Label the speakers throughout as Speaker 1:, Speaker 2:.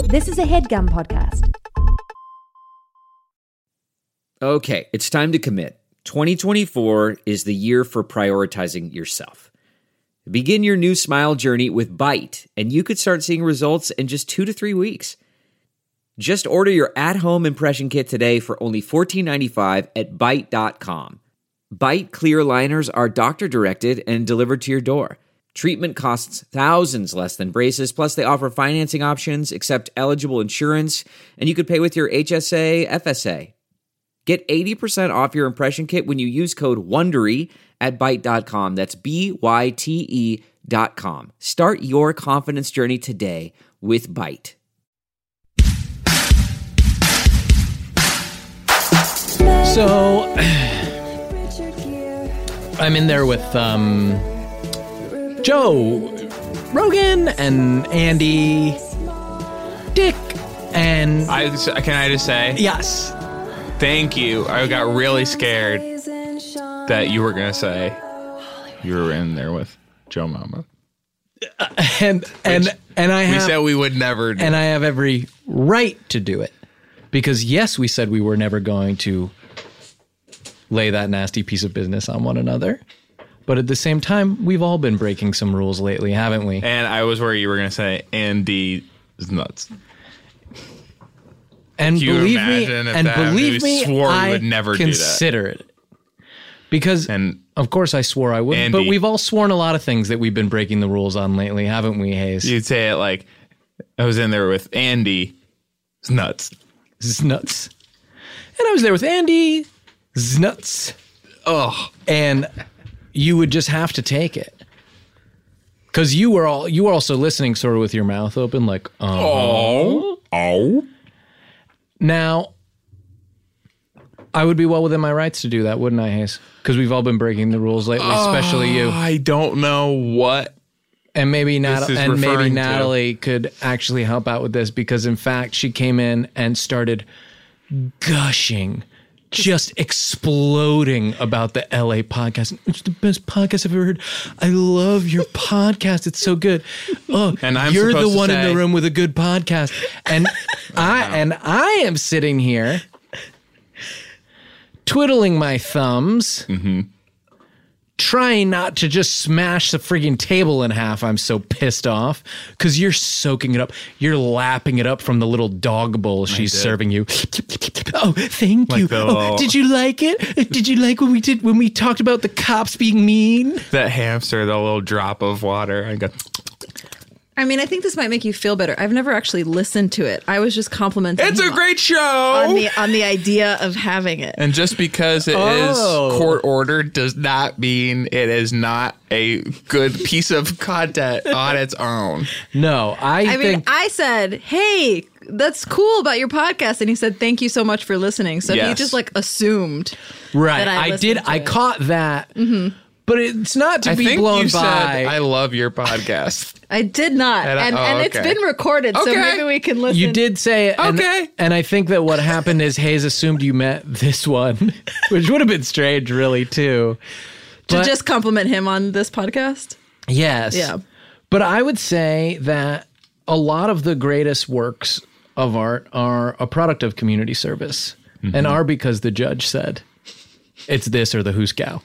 Speaker 1: This is a HeadGum podcast.
Speaker 2: Okay, it's time to commit. 2024 is the year for prioritizing yourself. Begin your new smile journey with Byte, and you could start seeing results in just 2 to 3 weeks. Just order your at-home impression kit today for only $14.95 at Byte.com. Byte clear liners are doctor-directed and delivered to your door. Treatment costs thousands less than braces, plus they offer financing options, accept eligible insurance, and you could pay with your HSA, FSA. Get 80% off your impression kit when you use code WONDERY at Byte.com. That's BYTE.com. Start your confidence journey today with Byte.
Speaker 3: So, I'm in there with Joe Rogan and Andy Dick and...
Speaker 4: Can I just say?
Speaker 3: Yes.
Speaker 4: Thank you. I got really scared that you were going to say you were in there with Joe Mama.
Speaker 3: And I have...
Speaker 4: We said we would never do
Speaker 3: and I have every right to do it. Because yes, we said we were never going to lay that nasty piece of business on one another. But at the same time, we've all been breaking some rules lately, haven't we?
Speaker 4: And I was worried you were going to say Andy is nuts.
Speaker 3: And
Speaker 4: Can you
Speaker 3: believe
Speaker 4: imagine
Speaker 3: me,
Speaker 4: if
Speaker 3: and
Speaker 4: that
Speaker 3: believe
Speaker 4: we
Speaker 3: me,
Speaker 4: swore we
Speaker 3: I
Speaker 4: would never do that?
Speaker 3: consider it. Because,
Speaker 4: And
Speaker 3: of course, I swore I wouldn't. But
Speaker 4: Andy-
Speaker 3: we've all sworn a lot of things that we've been breaking the rules on lately, haven't we, Hayes?
Speaker 4: you'd say it like, I was in there with Andy. It's nuts.
Speaker 3: This is nuts. And I was there with Andy. This is nuts.
Speaker 4: Oh,
Speaker 3: And you would just have to take it. Because you were also listening sort of with your mouth open, like,
Speaker 4: oh.
Speaker 3: Now, I would be well within my rights to do that, wouldn't I, Hayes? Because we've all been breaking the rules lately, especially you.
Speaker 4: I don't know what.
Speaker 3: And maybe
Speaker 4: This is referring to.
Speaker 3: Natalie could actually help out with this because, in fact, she came in and started gushing, just exploding about the LA podcast. It's the best podcast I've ever heard. I love your podcast. It's so good. Oh,
Speaker 4: And I'm
Speaker 3: you're the
Speaker 4: supposed to
Speaker 3: one in
Speaker 4: say-
Speaker 3: the room with a good podcast. And I am sitting here twiddling my thumbs.
Speaker 4: Mm-hmm.
Speaker 3: Trying not to just smash the friggin' table in half. I'm so pissed off because you're soaking it up. You're lapping it up from the little dog bowl she's serving you. Oh, thank you.
Speaker 4: the
Speaker 3: Oh,
Speaker 4: little-
Speaker 3: did you like it? Did you like when we talked about the cops being mean?
Speaker 4: That hamster, the little drop of water. I got.
Speaker 5: I mean, I think this might make you feel better. I've never actually listened to it. I was just complimenting
Speaker 4: It's a
Speaker 5: him
Speaker 4: great show.
Speaker 5: on the idea of having it.
Speaker 4: And just because it is court ordered does not mean it is not a good piece of content on its own.
Speaker 3: No, I
Speaker 5: mean,
Speaker 3: think
Speaker 5: I said, "Hey, that's cool about your podcast," and he said, "Thank you so much for listening." So he
Speaker 4: Yes.
Speaker 5: just like assumed.
Speaker 3: right.
Speaker 5: that I
Speaker 3: I
Speaker 5: listened
Speaker 3: did.
Speaker 5: to
Speaker 3: I
Speaker 5: it.
Speaker 3: caught that. Mm-hmm. But it's not to
Speaker 4: I
Speaker 3: be
Speaker 4: think
Speaker 3: blown
Speaker 4: you
Speaker 3: by.
Speaker 4: said, I love your podcast.
Speaker 5: I did not, and it's
Speaker 4: okay.
Speaker 5: been recorded, so
Speaker 4: Okay.
Speaker 5: maybe we can listen.
Speaker 3: You did say it. And,
Speaker 4: Okay.
Speaker 3: and I think that what happened is Hayes assumed you meant this one, which would have been strange, really, too.
Speaker 5: to
Speaker 3: But-
Speaker 5: just compliment him on this podcast.
Speaker 3: Yes.
Speaker 5: Yeah.
Speaker 3: But I would say that a lot of the greatest works of art are a product of community service and are because the judge said it's this or the Hooskow.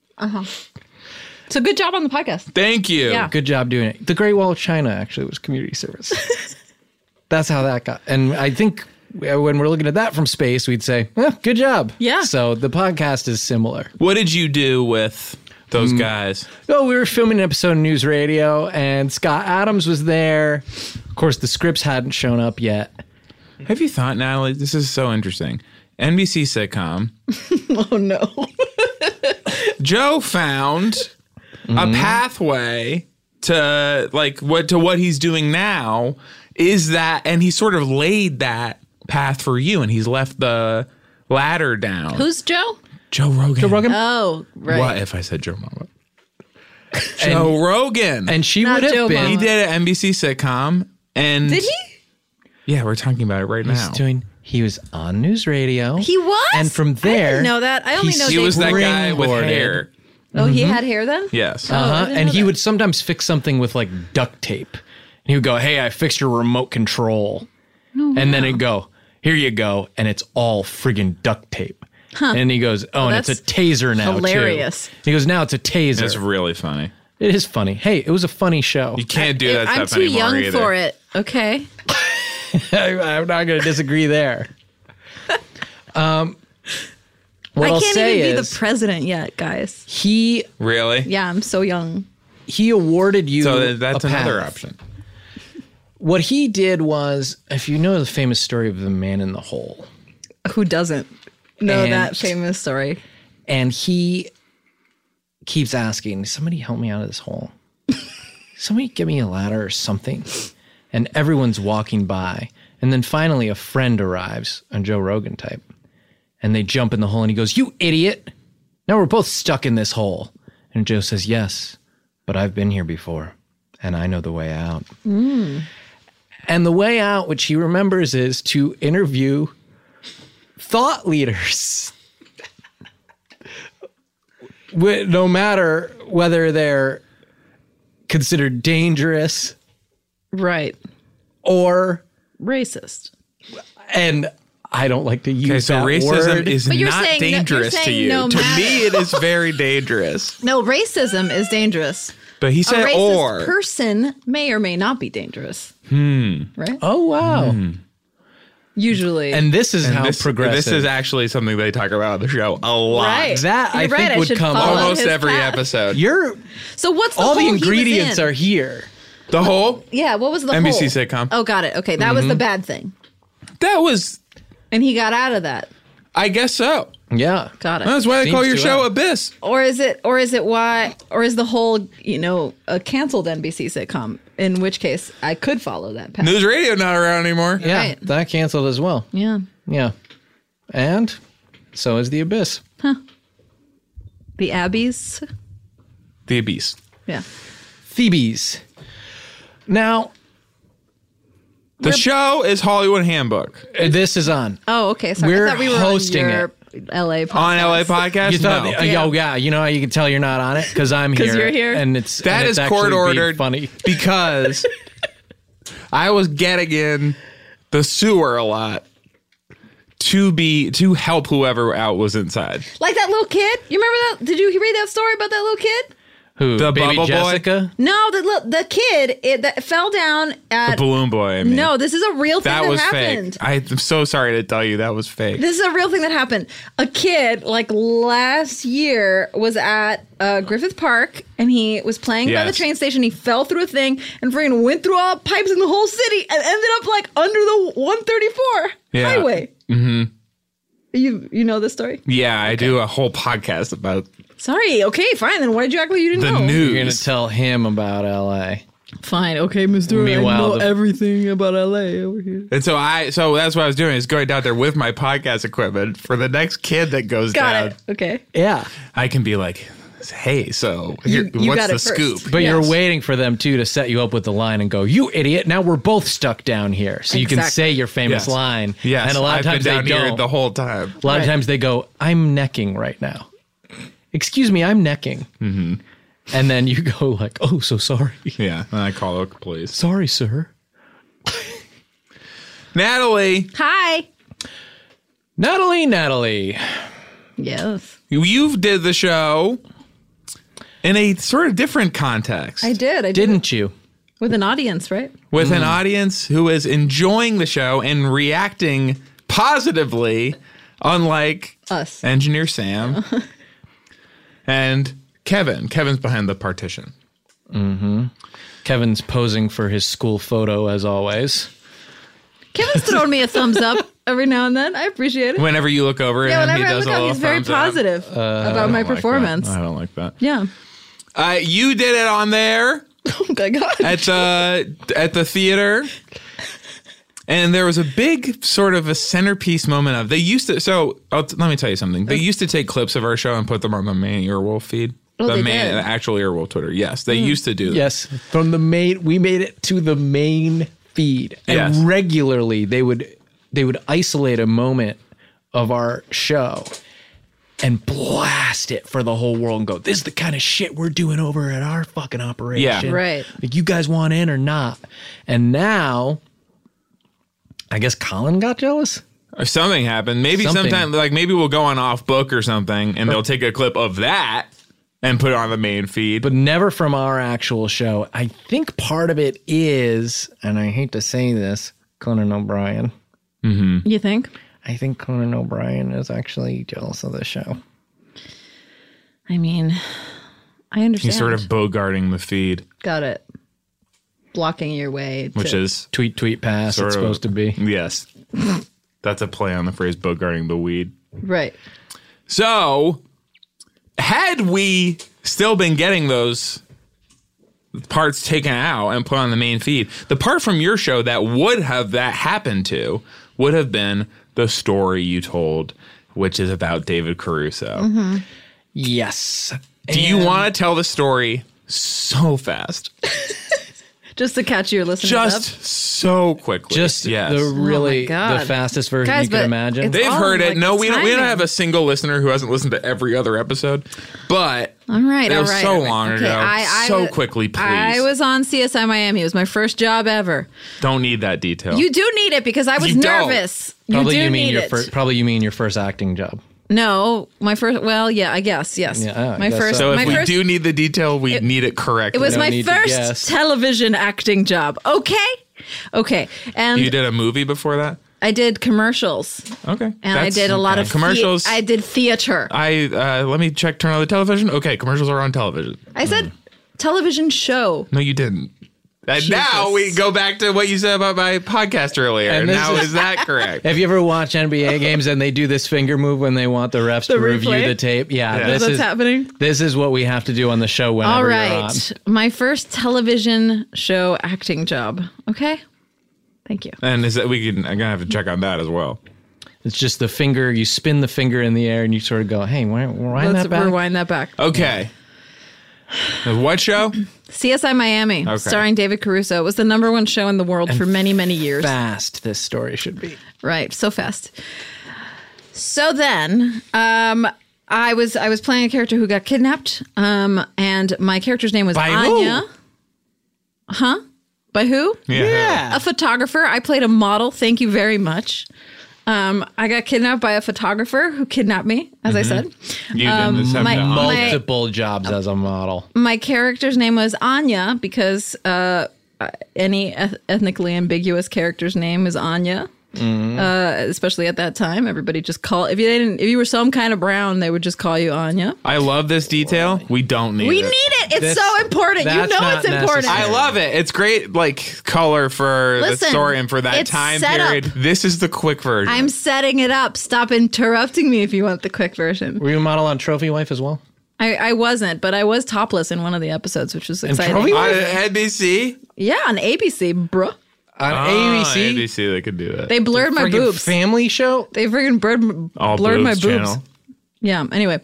Speaker 5: So good job on the podcast.
Speaker 4: Thank you.
Speaker 5: Yeah.
Speaker 3: Good job doing it. The Great Wall of China actually was community service. That's how that got. And I think when we're looking at that from space, we'd say, good job.
Speaker 5: Yeah.
Speaker 3: So the podcast is similar.
Speaker 4: What did you do with those guys?
Speaker 3: Oh, we were filming an episode of News Radio, and Scott Adams was there. Of course, the scripts hadn't shown up yet.
Speaker 4: Have you thought, Natalie? This is so interesting. NBC sitcom.
Speaker 5: Oh no.
Speaker 4: Joe found a pathway to what he's doing now is that, and he sort of laid that path for you, and he's left the ladder down.
Speaker 5: Who's Joe?
Speaker 4: Joe Rogan?
Speaker 3: Joe Rogan?
Speaker 5: Oh, right.
Speaker 4: What if I said Joe Mama? Joe Rogan.
Speaker 3: And she
Speaker 5: Not
Speaker 3: would have
Speaker 5: Joe
Speaker 3: been.
Speaker 4: he
Speaker 5: Mama.
Speaker 4: did an NBC sitcom, and
Speaker 5: Did he?
Speaker 4: Yeah, we're talking about it right now.
Speaker 3: He was on News Radio.
Speaker 5: He was?
Speaker 3: And from
Speaker 5: I
Speaker 3: there,
Speaker 5: didn't know that. I only know
Speaker 4: He
Speaker 5: Dave
Speaker 4: was that guy with
Speaker 3: springboarded.
Speaker 4: hair.
Speaker 5: Oh, he had hair then?
Speaker 4: Yes.
Speaker 3: Uh-huh.
Speaker 5: didn't
Speaker 3: And
Speaker 5: know
Speaker 3: he
Speaker 5: that.
Speaker 3: would sometimes fix something with like duct tape. And he would go, "Hey, I fixed your remote control." And then it'd go, here you go. And it's all friggin' duct tape. And he goes, and it's a
Speaker 5: that's
Speaker 3: taser now,
Speaker 5: hilarious.
Speaker 3: too. He goes, now it's a taser.
Speaker 4: It's really funny.
Speaker 3: It is funny. Hey, it was a funny show.
Speaker 4: You can't do that
Speaker 5: I'm
Speaker 4: stuff
Speaker 5: too
Speaker 4: anymore
Speaker 5: young
Speaker 4: either.
Speaker 5: for it. Okay.
Speaker 3: I'm not going to disagree there. What
Speaker 5: I
Speaker 3: I'll
Speaker 5: can't
Speaker 3: say
Speaker 5: even be
Speaker 3: is
Speaker 5: the president yet, guys.
Speaker 3: he
Speaker 4: Really?
Speaker 5: Yeah, I'm so young.
Speaker 3: awarded you
Speaker 4: So that's
Speaker 3: a
Speaker 4: another
Speaker 3: path.
Speaker 4: option.
Speaker 3: What he did was, if you know the famous story of the man in the hole,
Speaker 5: Who doesn't know
Speaker 3: And-
Speaker 5: that famous story?
Speaker 3: and he keeps asking, somebody help me out of this hole. Somebody give me a ladder or something. And everyone's walking by. And then finally a friend arrives, a Joe Rogan type. And they jump in the hole and he goes, you idiot. Now we're both stuck in this hole. And Joe says, yes, but I've been here before and I know the way out. And the way out, which he remembers, is to interview thought leaders. No matter whether they're considered dangerous
Speaker 5: Right.
Speaker 3: or,
Speaker 5: Racist.
Speaker 3: and I don't like to use
Speaker 4: Okay, so
Speaker 3: that
Speaker 4: racism
Speaker 3: word.
Speaker 4: is
Speaker 5: But you're
Speaker 4: not
Speaker 5: saying no- you're
Speaker 4: dangerous to
Speaker 5: saying
Speaker 4: you.
Speaker 5: no
Speaker 4: To
Speaker 5: matter.
Speaker 4: me, it is very dangerous.
Speaker 5: No, racism is dangerous.
Speaker 4: But he
Speaker 5: A
Speaker 4: said
Speaker 5: racist
Speaker 4: or.
Speaker 5: person may or may not be dangerous. Right?
Speaker 3: Oh, wow.
Speaker 5: Usually.
Speaker 3: And this is how
Speaker 4: this,
Speaker 3: progressive.
Speaker 4: this is actually something they talk about on the show a lot.
Speaker 5: right.
Speaker 3: That, I
Speaker 5: You're
Speaker 3: think,
Speaker 5: right,
Speaker 3: would
Speaker 5: should
Speaker 3: come
Speaker 5: follow
Speaker 3: up.
Speaker 4: Almost
Speaker 5: his
Speaker 4: every
Speaker 5: path.
Speaker 4: episode.
Speaker 3: You're,
Speaker 5: So what's the
Speaker 3: all the
Speaker 5: hole he was
Speaker 3: ingredients
Speaker 5: in?
Speaker 3: are here.
Speaker 4: The whole?
Speaker 5: Yeah, what was the
Speaker 4: NBC
Speaker 5: hole?
Speaker 4: sitcom.
Speaker 5: Oh, got it. Okay, that was the bad thing.
Speaker 4: That was,
Speaker 5: And he got out of that.
Speaker 4: I guess so.
Speaker 3: Yeah.
Speaker 5: Got it.
Speaker 4: That's why they call
Speaker 3: Seems
Speaker 4: your
Speaker 3: to
Speaker 4: show
Speaker 3: have.
Speaker 4: Abyss.
Speaker 5: Or is it why or is the whole, a canceled NBC sitcom, in which case I could follow that path.
Speaker 4: News radio not around anymore.
Speaker 3: Yeah.
Speaker 5: Right.
Speaker 3: That canceled as well.
Speaker 5: Yeah.
Speaker 3: Yeah. And so is The Abyss.
Speaker 5: The Abbeys.
Speaker 4: The Abyss.
Speaker 5: Yeah.
Speaker 3: Phoebe's. Now,
Speaker 4: The show is Hollywood Handbook.
Speaker 3: this is on.
Speaker 5: Oh, okay. Sorry.
Speaker 3: We're
Speaker 5: I thought we were
Speaker 3: hosting
Speaker 5: on your LA podcast.
Speaker 4: On LA Podcast?
Speaker 3: You thought,
Speaker 4: No.
Speaker 3: yeah, you know how you can tell you're not on it? Because I'm here.
Speaker 5: 'Cause you're here?
Speaker 3: And it's
Speaker 4: That
Speaker 3: and
Speaker 4: is
Speaker 3: it's
Speaker 4: court
Speaker 3: actually being
Speaker 4: ordered
Speaker 3: funny.
Speaker 4: because I was getting in the sewer a lot to help whoever out was inside.
Speaker 5: Like that little kid. You remember that? Did you read that story about that little kid?
Speaker 3: Who?
Speaker 4: The
Speaker 3: Baby
Speaker 4: Bubble Boy?
Speaker 3: Jessica?
Speaker 5: No, the kid that fell down at.
Speaker 4: The balloon boy. I mean.
Speaker 5: No, this is a real thing
Speaker 4: that
Speaker 5: that
Speaker 4: was
Speaker 5: happened.
Speaker 4: fake. I'm so sorry to tell you that was fake.
Speaker 5: This is a real thing that happened. A kid, like last year, was at Griffith Park and he was playing by the
Speaker 4: Yes.
Speaker 5: train station. He fell through a thing and freaking went through all pipes in the whole city and ended up like under the 134
Speaker 4: Yeah.
Speaker 5: highway. Mm-hmm. You know this story?
Speaker 4: Yeah, I do a whole podcast about
Speaker 5: Sorry. Okay, fine. Then why did you act like you didn't
Speaker 4: the
Speaker 5: know?
Speaker 3: You're going
Speaker 4: news.
Speaker 3: to tell him about LA.
Speaker 5: Fine. Okay, Mr.
Speaker 3: Meanwhile, the-
Speaker 5: everything about LA over here.
Speaker 4: And so that's what I was doing, is going down there with my podcast equipment for the next kid that goes
Speaker 5: Got
Speaker 4: down.
Speaker 5: it. Okay.
Speaker 3: Yeah.
Speaker 4: I can be like, hey, so here,
Speaker 5: You
Speaker 4: what's
Speaker 5: got
Speaker 4: the
Speaker 5: it first.
Speaker 4: scoop?
Speaker 3: But
Speaker 5: Yes.
Speaker 3: you're waiting for them, too, to set you up with the line and go, you idiot, now we're both stuck down here. So you can
Speaker 5: Exactly.
Speaker 3: say your famous
Speaker 4: Yes.
Speaker 3: line.
Speaker 4: Yes,
Speaker 3: And a lot
Speaker 4: I've
Speaker 3: of times
Speaker 4: been
Speaker 3: they
Speaker 4: down here
Speaker 3: don't.
Speaker 4: the whole time.
Speaker 3: A lot of
Speaker 5: Right.
Speaker 3: times they go, I'm necking right now. Excuse me, I'm necking. Mm-hmm. And then you go like, oh, so sorry.
Speaker 4: Yeah, and I call the police.
Speaker 3: Sorry, sir.
Speaker 4: Natalie,
Speaker 5: Hi.
Speaker 3: Natalie.
Speaker 5: Yes.
Speaker 4: you did the show in a sort of different context.
Speaker 5: I did.
Speaker 3: Didn't you?
Speaker 5: With an audience, right?
Speaker 4: with an audience who is enjoying the show and reacting positively, unlike
Speaker 5: Us.
Speaker 4: Engineer Sam and Kevin. Kevin's behind the partition.
Speaker 3: Kevin's posing for his school photo as always.
Speaker 5: Kevin's throwing me a thumbs up every now and then. I appreciate it.
Speaker 4: Whenever you look over at
Speaker 5: Yeah,
Speaker 4: him, he
Speaker 5: whenever I
Speaker 4: does
Speaker 5: look
Speaker 4: a
Speaker 5: up,
Speaker 4: little
Speaker 5: he's very
Speaker 4: thumbs up.
Speaker 5: positive about my performance.
Speaker 4: I don't like that.
Speaker 5: Yeah.
Speaker 4: You did it on there
Speaker 5: Oh my God.
Speaker 4: at the theater. And there was a big sort of a centerpiece moment of, they used to, let me tell you something. They used to take clips of our show and put them on the main Earwolf feed.
Speaker 5: Oh,
Speaker 4: the
Speaker 5: they
Speaker 4: main,
Speaker 5: did?
Speaker 4: the actual Earwolf Twitter. Yes, they used to do that.
Speaker 3: Yes, from the main, we made it to the main feed, and
Speaker 4: Yes.
Speaker 3: regularly they would isolate a moment of our show and blast it for the whole world and go, "This is the kind of shit we're doing over at our fucking operation."
Speaker 4: Yeah.
Speaker 5: Right.
Speaker 3: Like, you guys want in or not? And now I guess Colin got jealous.
Speaker 4: Or something happened. Maybe sometime, like maybe we'll go on off book or something, and they'll take a clip of that and put it on the main feed.
Speaker 3: But never from our actual show. I think part of it is, and I hate to say this, Conan O'Brien.
Speaker 5: You think?
Speaker 3: I think Conan O'Brien is actually jealous of the show.
Speaker 5: I mean, I understand.
Speaker 4: He's sort of bogarting the feed,
Speaker 5: Got it. Blocking your way.
Speaker 4: which is
Speaker 3: Tweet pass,
Speaker 4: sort
Speaker 3: it's
Speaker 4: of-
Speaker 3: supposed to be.
Speaker 4: yes. That's a play on the phrase bogarting the weed.
Speaker 5: Right.
Speaker 4: So, had we still been getting those parts taken out and put on the main feed, the part from your show that would have that happened to would have been the story you told, which is about David Caruso.
Speaker 3: Yes.
Speaker 4: Do you want to tell the story so fast?
Speaker 5: Just to catch your listeners
Speaker 4: Just
Speaker 5: up.
Speaker 4: so quickly.
Speaker 3: Just
Speaker 4: yes.
Speaker 3: the really
Speaker 5: God.
Speaker 3: the fastest version
Speaker 5: Guys,
Speaker 3: you can
Speaker 5: but
Speaker 3: imagine?
Speaker 5: it's-
Speaker 4: They've
Speaker 5: all
Speaker 4: heard it.
Speaker 5: like
Speaker 4: No,
Speaker 5: the
Speaker 4: we don't
Speaker 5: timing.
Speaker 4: have a single listener who hasn't listened to every other episode. But
Speaker 5: All right,
Speaker 4: it
Speaker 5: all
Speaker 4: was
Speaker 5: right.
Speaker 4: so
Speaker 5: all right.
Speaker 4: long
Speaker 5: Okay,
Speaker 4: ago. So quickly, please.
Speaker 5: I was on CSI Miami. It was my first job ever.
Speaker 4: Don't need that detail.
Speaker 5: You do need it because I was
Speaker 4: You don't.
Speaker 5: nervous.
Speaker 3: Probably
Speaker 5: you do
Speaker 3: you mean
Speaker 5: need
Speaker 3: your
Speaker 5: it.
Speaker 3: first. Probably you mean your first acting job.
Speaker 5: No, my first. Well, yeah, I guess yes.
Speaker 3: Yeah, I
Speaker 5: my
Speaker 3: guess
Speaker 5: first.
Speaker 4: so if
Speaker 5: my
Speaker 4: we
Speaker 5: first,
Speaker 4: do need the detail, we need it correctly.
Speaker 5: it was
Speaker 3: don't
Speaker 5: my
Speaker 3: need to guess.
Speaker 5: first television acting job. Okay, and
Speaker 4: You did a movie before that?
Speaker 5: I did commercials,
Speaker 4: Okay.
Speaker 5: and I did a lot of
Speaker 4: commercials.
Speaker 5: I did theater.
Speaker 4: Let me turn on the television. Okay, commercials are on television.
Speaker 5: I said television show.
Speaker 4: No, you didn't. And now we go back to what you said about my podcast earlier.
Speaker 3: And this
Speaker 4: Now
Speaker 3: is-
Speaker 4: is that correct?
Speaker 3: Have you ever watched NBA games and they do this finger move when they want the refs to review
Speaker 5: replay?
Speaker 3: the tape? Yeah,
Speaker 4: Yeah.
Speaker 3: this
Speaker 5: What's
Speaker 3: is
Speaker 5: happening?
Speaker 3: This is what we have to do on the show whenever
Speaker 5: All
Speaker 3: you're
Speaker 5: right,
Speaker 3: on.
Speaker 5: my first television show acting job. Okay, thank you.
Speaker 4: And is that I'm gonna have to check on that as well.
Speaker 3: It's just the finger. You spin the finger in the air and you sort of go, "Hey, rewind
Speaker 5: Let's
Speaker 3: that back."
Speaker 5: rewind that back.
Speaker 4: Okay. What show?
Speaker 5: CSI Miami, starring David Caruso. It was the #1 show in the world for many, many years.
Speaker 3: Fast this story should be.
Speaker 5: Right, so fast. So then, I was playing a character who got kidnapped, and my character's name was
Speaker 4: By
Speaker 5: Anya.
Speaker 4: who?
Speaker 5: Huh? By who?
Speaker 4: Yeah.
Speaker 5: A photographer. I played a model. Thank you very much. I got kidnapped by a photographer who kidnapped me, as I said.
Speaker 4: You didn't accept
Speaker 5: my-
Speaker 4: that.
Speaker 5: my-
Speaker 3: Multiple jobs as a model.
Speaker 5: My character's name was Anya because any ethnically ambiguous character's name is Anya. Especially at that time, everybody just if you were some kind of brown, they would just call you Anya.
Speaker 4: I love this detail. We don't need
Speaker 5: We
Speaker 4: it.
Speaker 5: need it. It's
Speaker 3: This-
Speaker 5: so important. You
Speaker 3: that's
Speaker 5: know
Speaker 3: not
Speaker 5: it's important.
Speaker 3: necessary.
Speaker 4: I love it. It's great, like color for the
Speaker 5: Listen,
Speaker 4: story and for that
Speaker 5: it's
Speaker 4: time
Speaker 5: set up.
Speaker 4: period. This is the quick version.
Speaker 5: I'm setting it up. Stop interrupting me if you want the quick version.
Speaker 3: Were you a model on Trophy Wife as well?
Speaker 5: I wasn't, but I was topless in one of the episodes, which was exciting.
Speaker 3: Trophy
Speaker 4: on NBC.
Speaker 5: Yeah, on ABC, bruh.
Speaker 3: On ABC?
Speaker 4: ABC, they could do that.
Speaker 5: They blurred my
Speaker 3: Friggin'
Speaker 5: boobs.
Speaker 3: Family show?
Speaker 5: They friggin' blurred my boobs.
Speaker 4: Channel.
Speaker 5: Yeah. Anyway,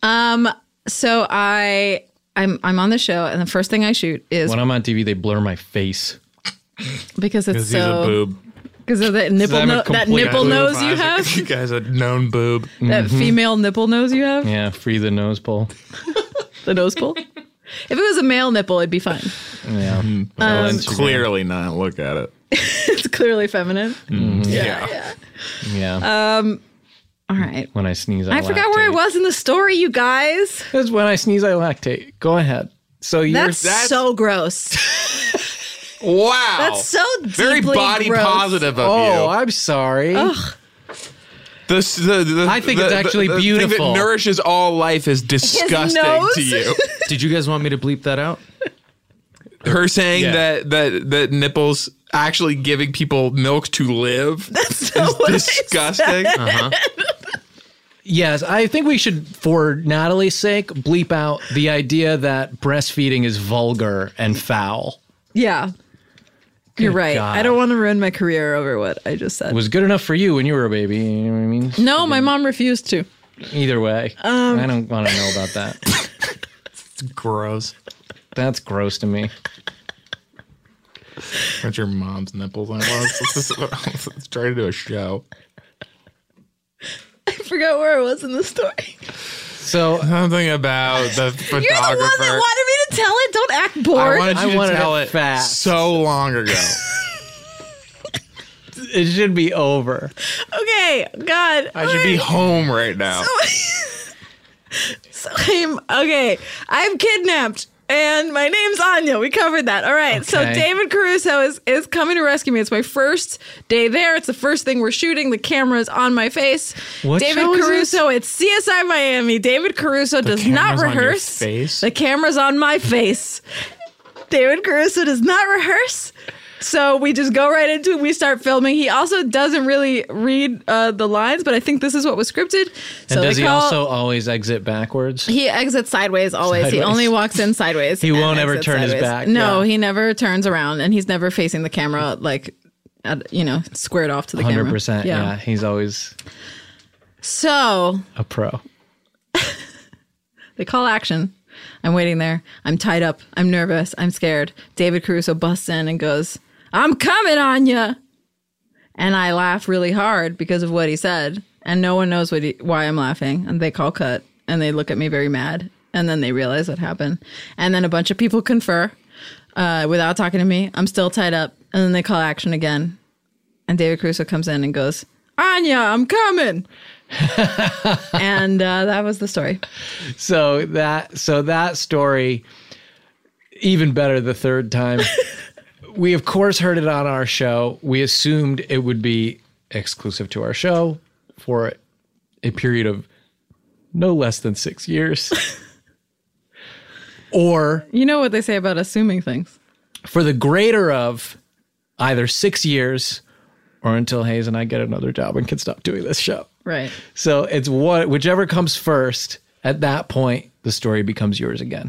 Speaker 5: so I'm on the show, and the first thing I shoot is
Speaker 3: When I'm on TV, they blur my face.
Speaker 5: because it's
Speaker 4: Because he's a
Speaker 5: so
Speaker 4: boob.
Speaker 5: because of that nipple
Speaker 3: I'm a
Speaker 5: that
Speaker 3: complete
Speaker 5: nipple
Speaker 3: boob.
Speaker 5: nose you have,
Speaker 4: You guys a known boob.
Speaker 5: that female nipple nose you have,
Speaker 3: Yeah, free the nose pull.
Speaker 5: the nose pull. If it was a male nipple, it'd be fine.
Speaker 3: Yeah.
Speaker 4: Clearly not. Look at it.
Speaker 5: It's clearly feminine.
Speaker 4: Yeah.
Speaker 3: Yeah.
Speaker 5: All right.
Speaker 3: When I sneeze,
Speaker 5: I forgot where I was in the story, you guys.
Speaker 3: Because when I sneeze, I lactate. Go ahead. So you're
Speaker 5: That's so gross.
Speaker 4: Wow.
Speaker 5: That's so deeply
Speaker 4: very body
Speaker 5: gross.
Speaker 4: positive of
Speaker 3: Oh,
Speaker 4: you.
Speaker 3: I'm sorry.
Speaker 4: I
Speaker 3: think it's actually
Speaker 4: the
Speaker 3: beautiful.
Speaker 4: thing that nourishes all life is disgusting
Speaker 5: nose?
Speaker 4: to you.
Speaker 6: Did you guys want me to bleep that out?
Speaker 4: Her saying
Speaker 3: Yeah.
Speaker 4: that nipples actually giving people milk to live is disgusting.
Speaker 3: Yes, I think we should, for Natalie's sake, bleep out the idea that breastfeeding is vulgar and foul.
Speaker 5: Yeah. You're right.
Speaker 3: God.
Speaker 5: I don't want to ruin my career over what I just said.
Speaker 3: It was good enough for you when you were a baby. You know what I mean?
Speaker 5: No, my mom refused to.
Speaker 3: Either way, I don't want to know about that.
Speaker 4: It's gross.
Speaker 3: That's gross to me.
Speaker 4: What's your mom's nipples on? Let's try to do a show.
Speaker 5: I forgot where I was in the story.
Speaker 3: So
Speaker 4: Something about the photographer.
Speaker 5: You're the one that wanted me to tell it. Don't act
Speaker 4: I
Speaker 5: bored.
Speaker 4: wanted you
Speaker 3: I
Speaker 4: to
Speaker 3: wanted
Speaker 4: tell
Speaker 3: it
Speaker 4: it
Speaker 3: fast.
Speaker 4: so long ago.
Speaker 3: It should be over.
Speaker 5: Okay, God.
Speaker 4: I should be home right now.
Speaker 5: I'm kidnapped. And my name's Anya. We covered that. All right. So
Speaker 3: Okay.
Speaker 5: David Caruso is coming to rescue me. It's my first day there. It's the first thing we're shooting. The camera's on my face.
Speaker 3: What
Speaker 5: David
Speaker 3: show is
Speaker 5: Caruso, it's CSI Miami. David Caruso does not
Speaker 4: camera's on your
Speaker 5: rehearse.
Speaker 4: face?
Speaker 5: The camera's on my face. David Caruso does not rehearse. So we just go right into it. We start filming. He also doesn't really read the lines, but I think this is what was scripted. So
Speaker 3: And does
Speaker 5: they
Speaker 3: he
Speaker 5: call-
Speaker 3: also always exit backwards?
Speaker 5: He exits sideways always. He
Speaker 3: Sideways.
Speaker 5: only walks in sideways.
Speaker 3: He
Speaker 5: and
Speaker 3: won't ever
Speaker 5: exits
Speaker 3: turn his
Speaker 5: sideways.
Speaker 3: back,
Speaker 5: No,
Speaker 3: yeah.
Speaker 5: he never turns around, and he's never facing the camera squared off to the camera.
Speaker 3: 100%. Yeah, he's always
Speaker 5: So
Speaker 3: a pro.
Speaker 5: they call action. I'm waiting there. I'm tied up. I'm nervous. I'm scared. David Caruso busts in and goes, "I'm coming on ya." And I laugh really hard because of what he said. And no one knows why I'm laughing. And they call cut. And they look at me very mad. And then they realize what happened. And then a bunch of people confer without talking to me. I'm still tied up. And then they call action again. And David Caruso comes in and goes, "Anya, I'm coming." And that was the story.
Speaker 3: So that story, even better the third time. We of course heard it on our show. We assumed it would be exclusive to our show for a period of no less than 6 years. Or
Speaker 5: You know what they say about assuming things.
Speaker 3: for the greater of either 6 years or until Hayes and I get another job and can stop doing this show.
Speaker 5: Right.
Speaker 3: So it's whichever comes first. At that point, the story becomes yours again.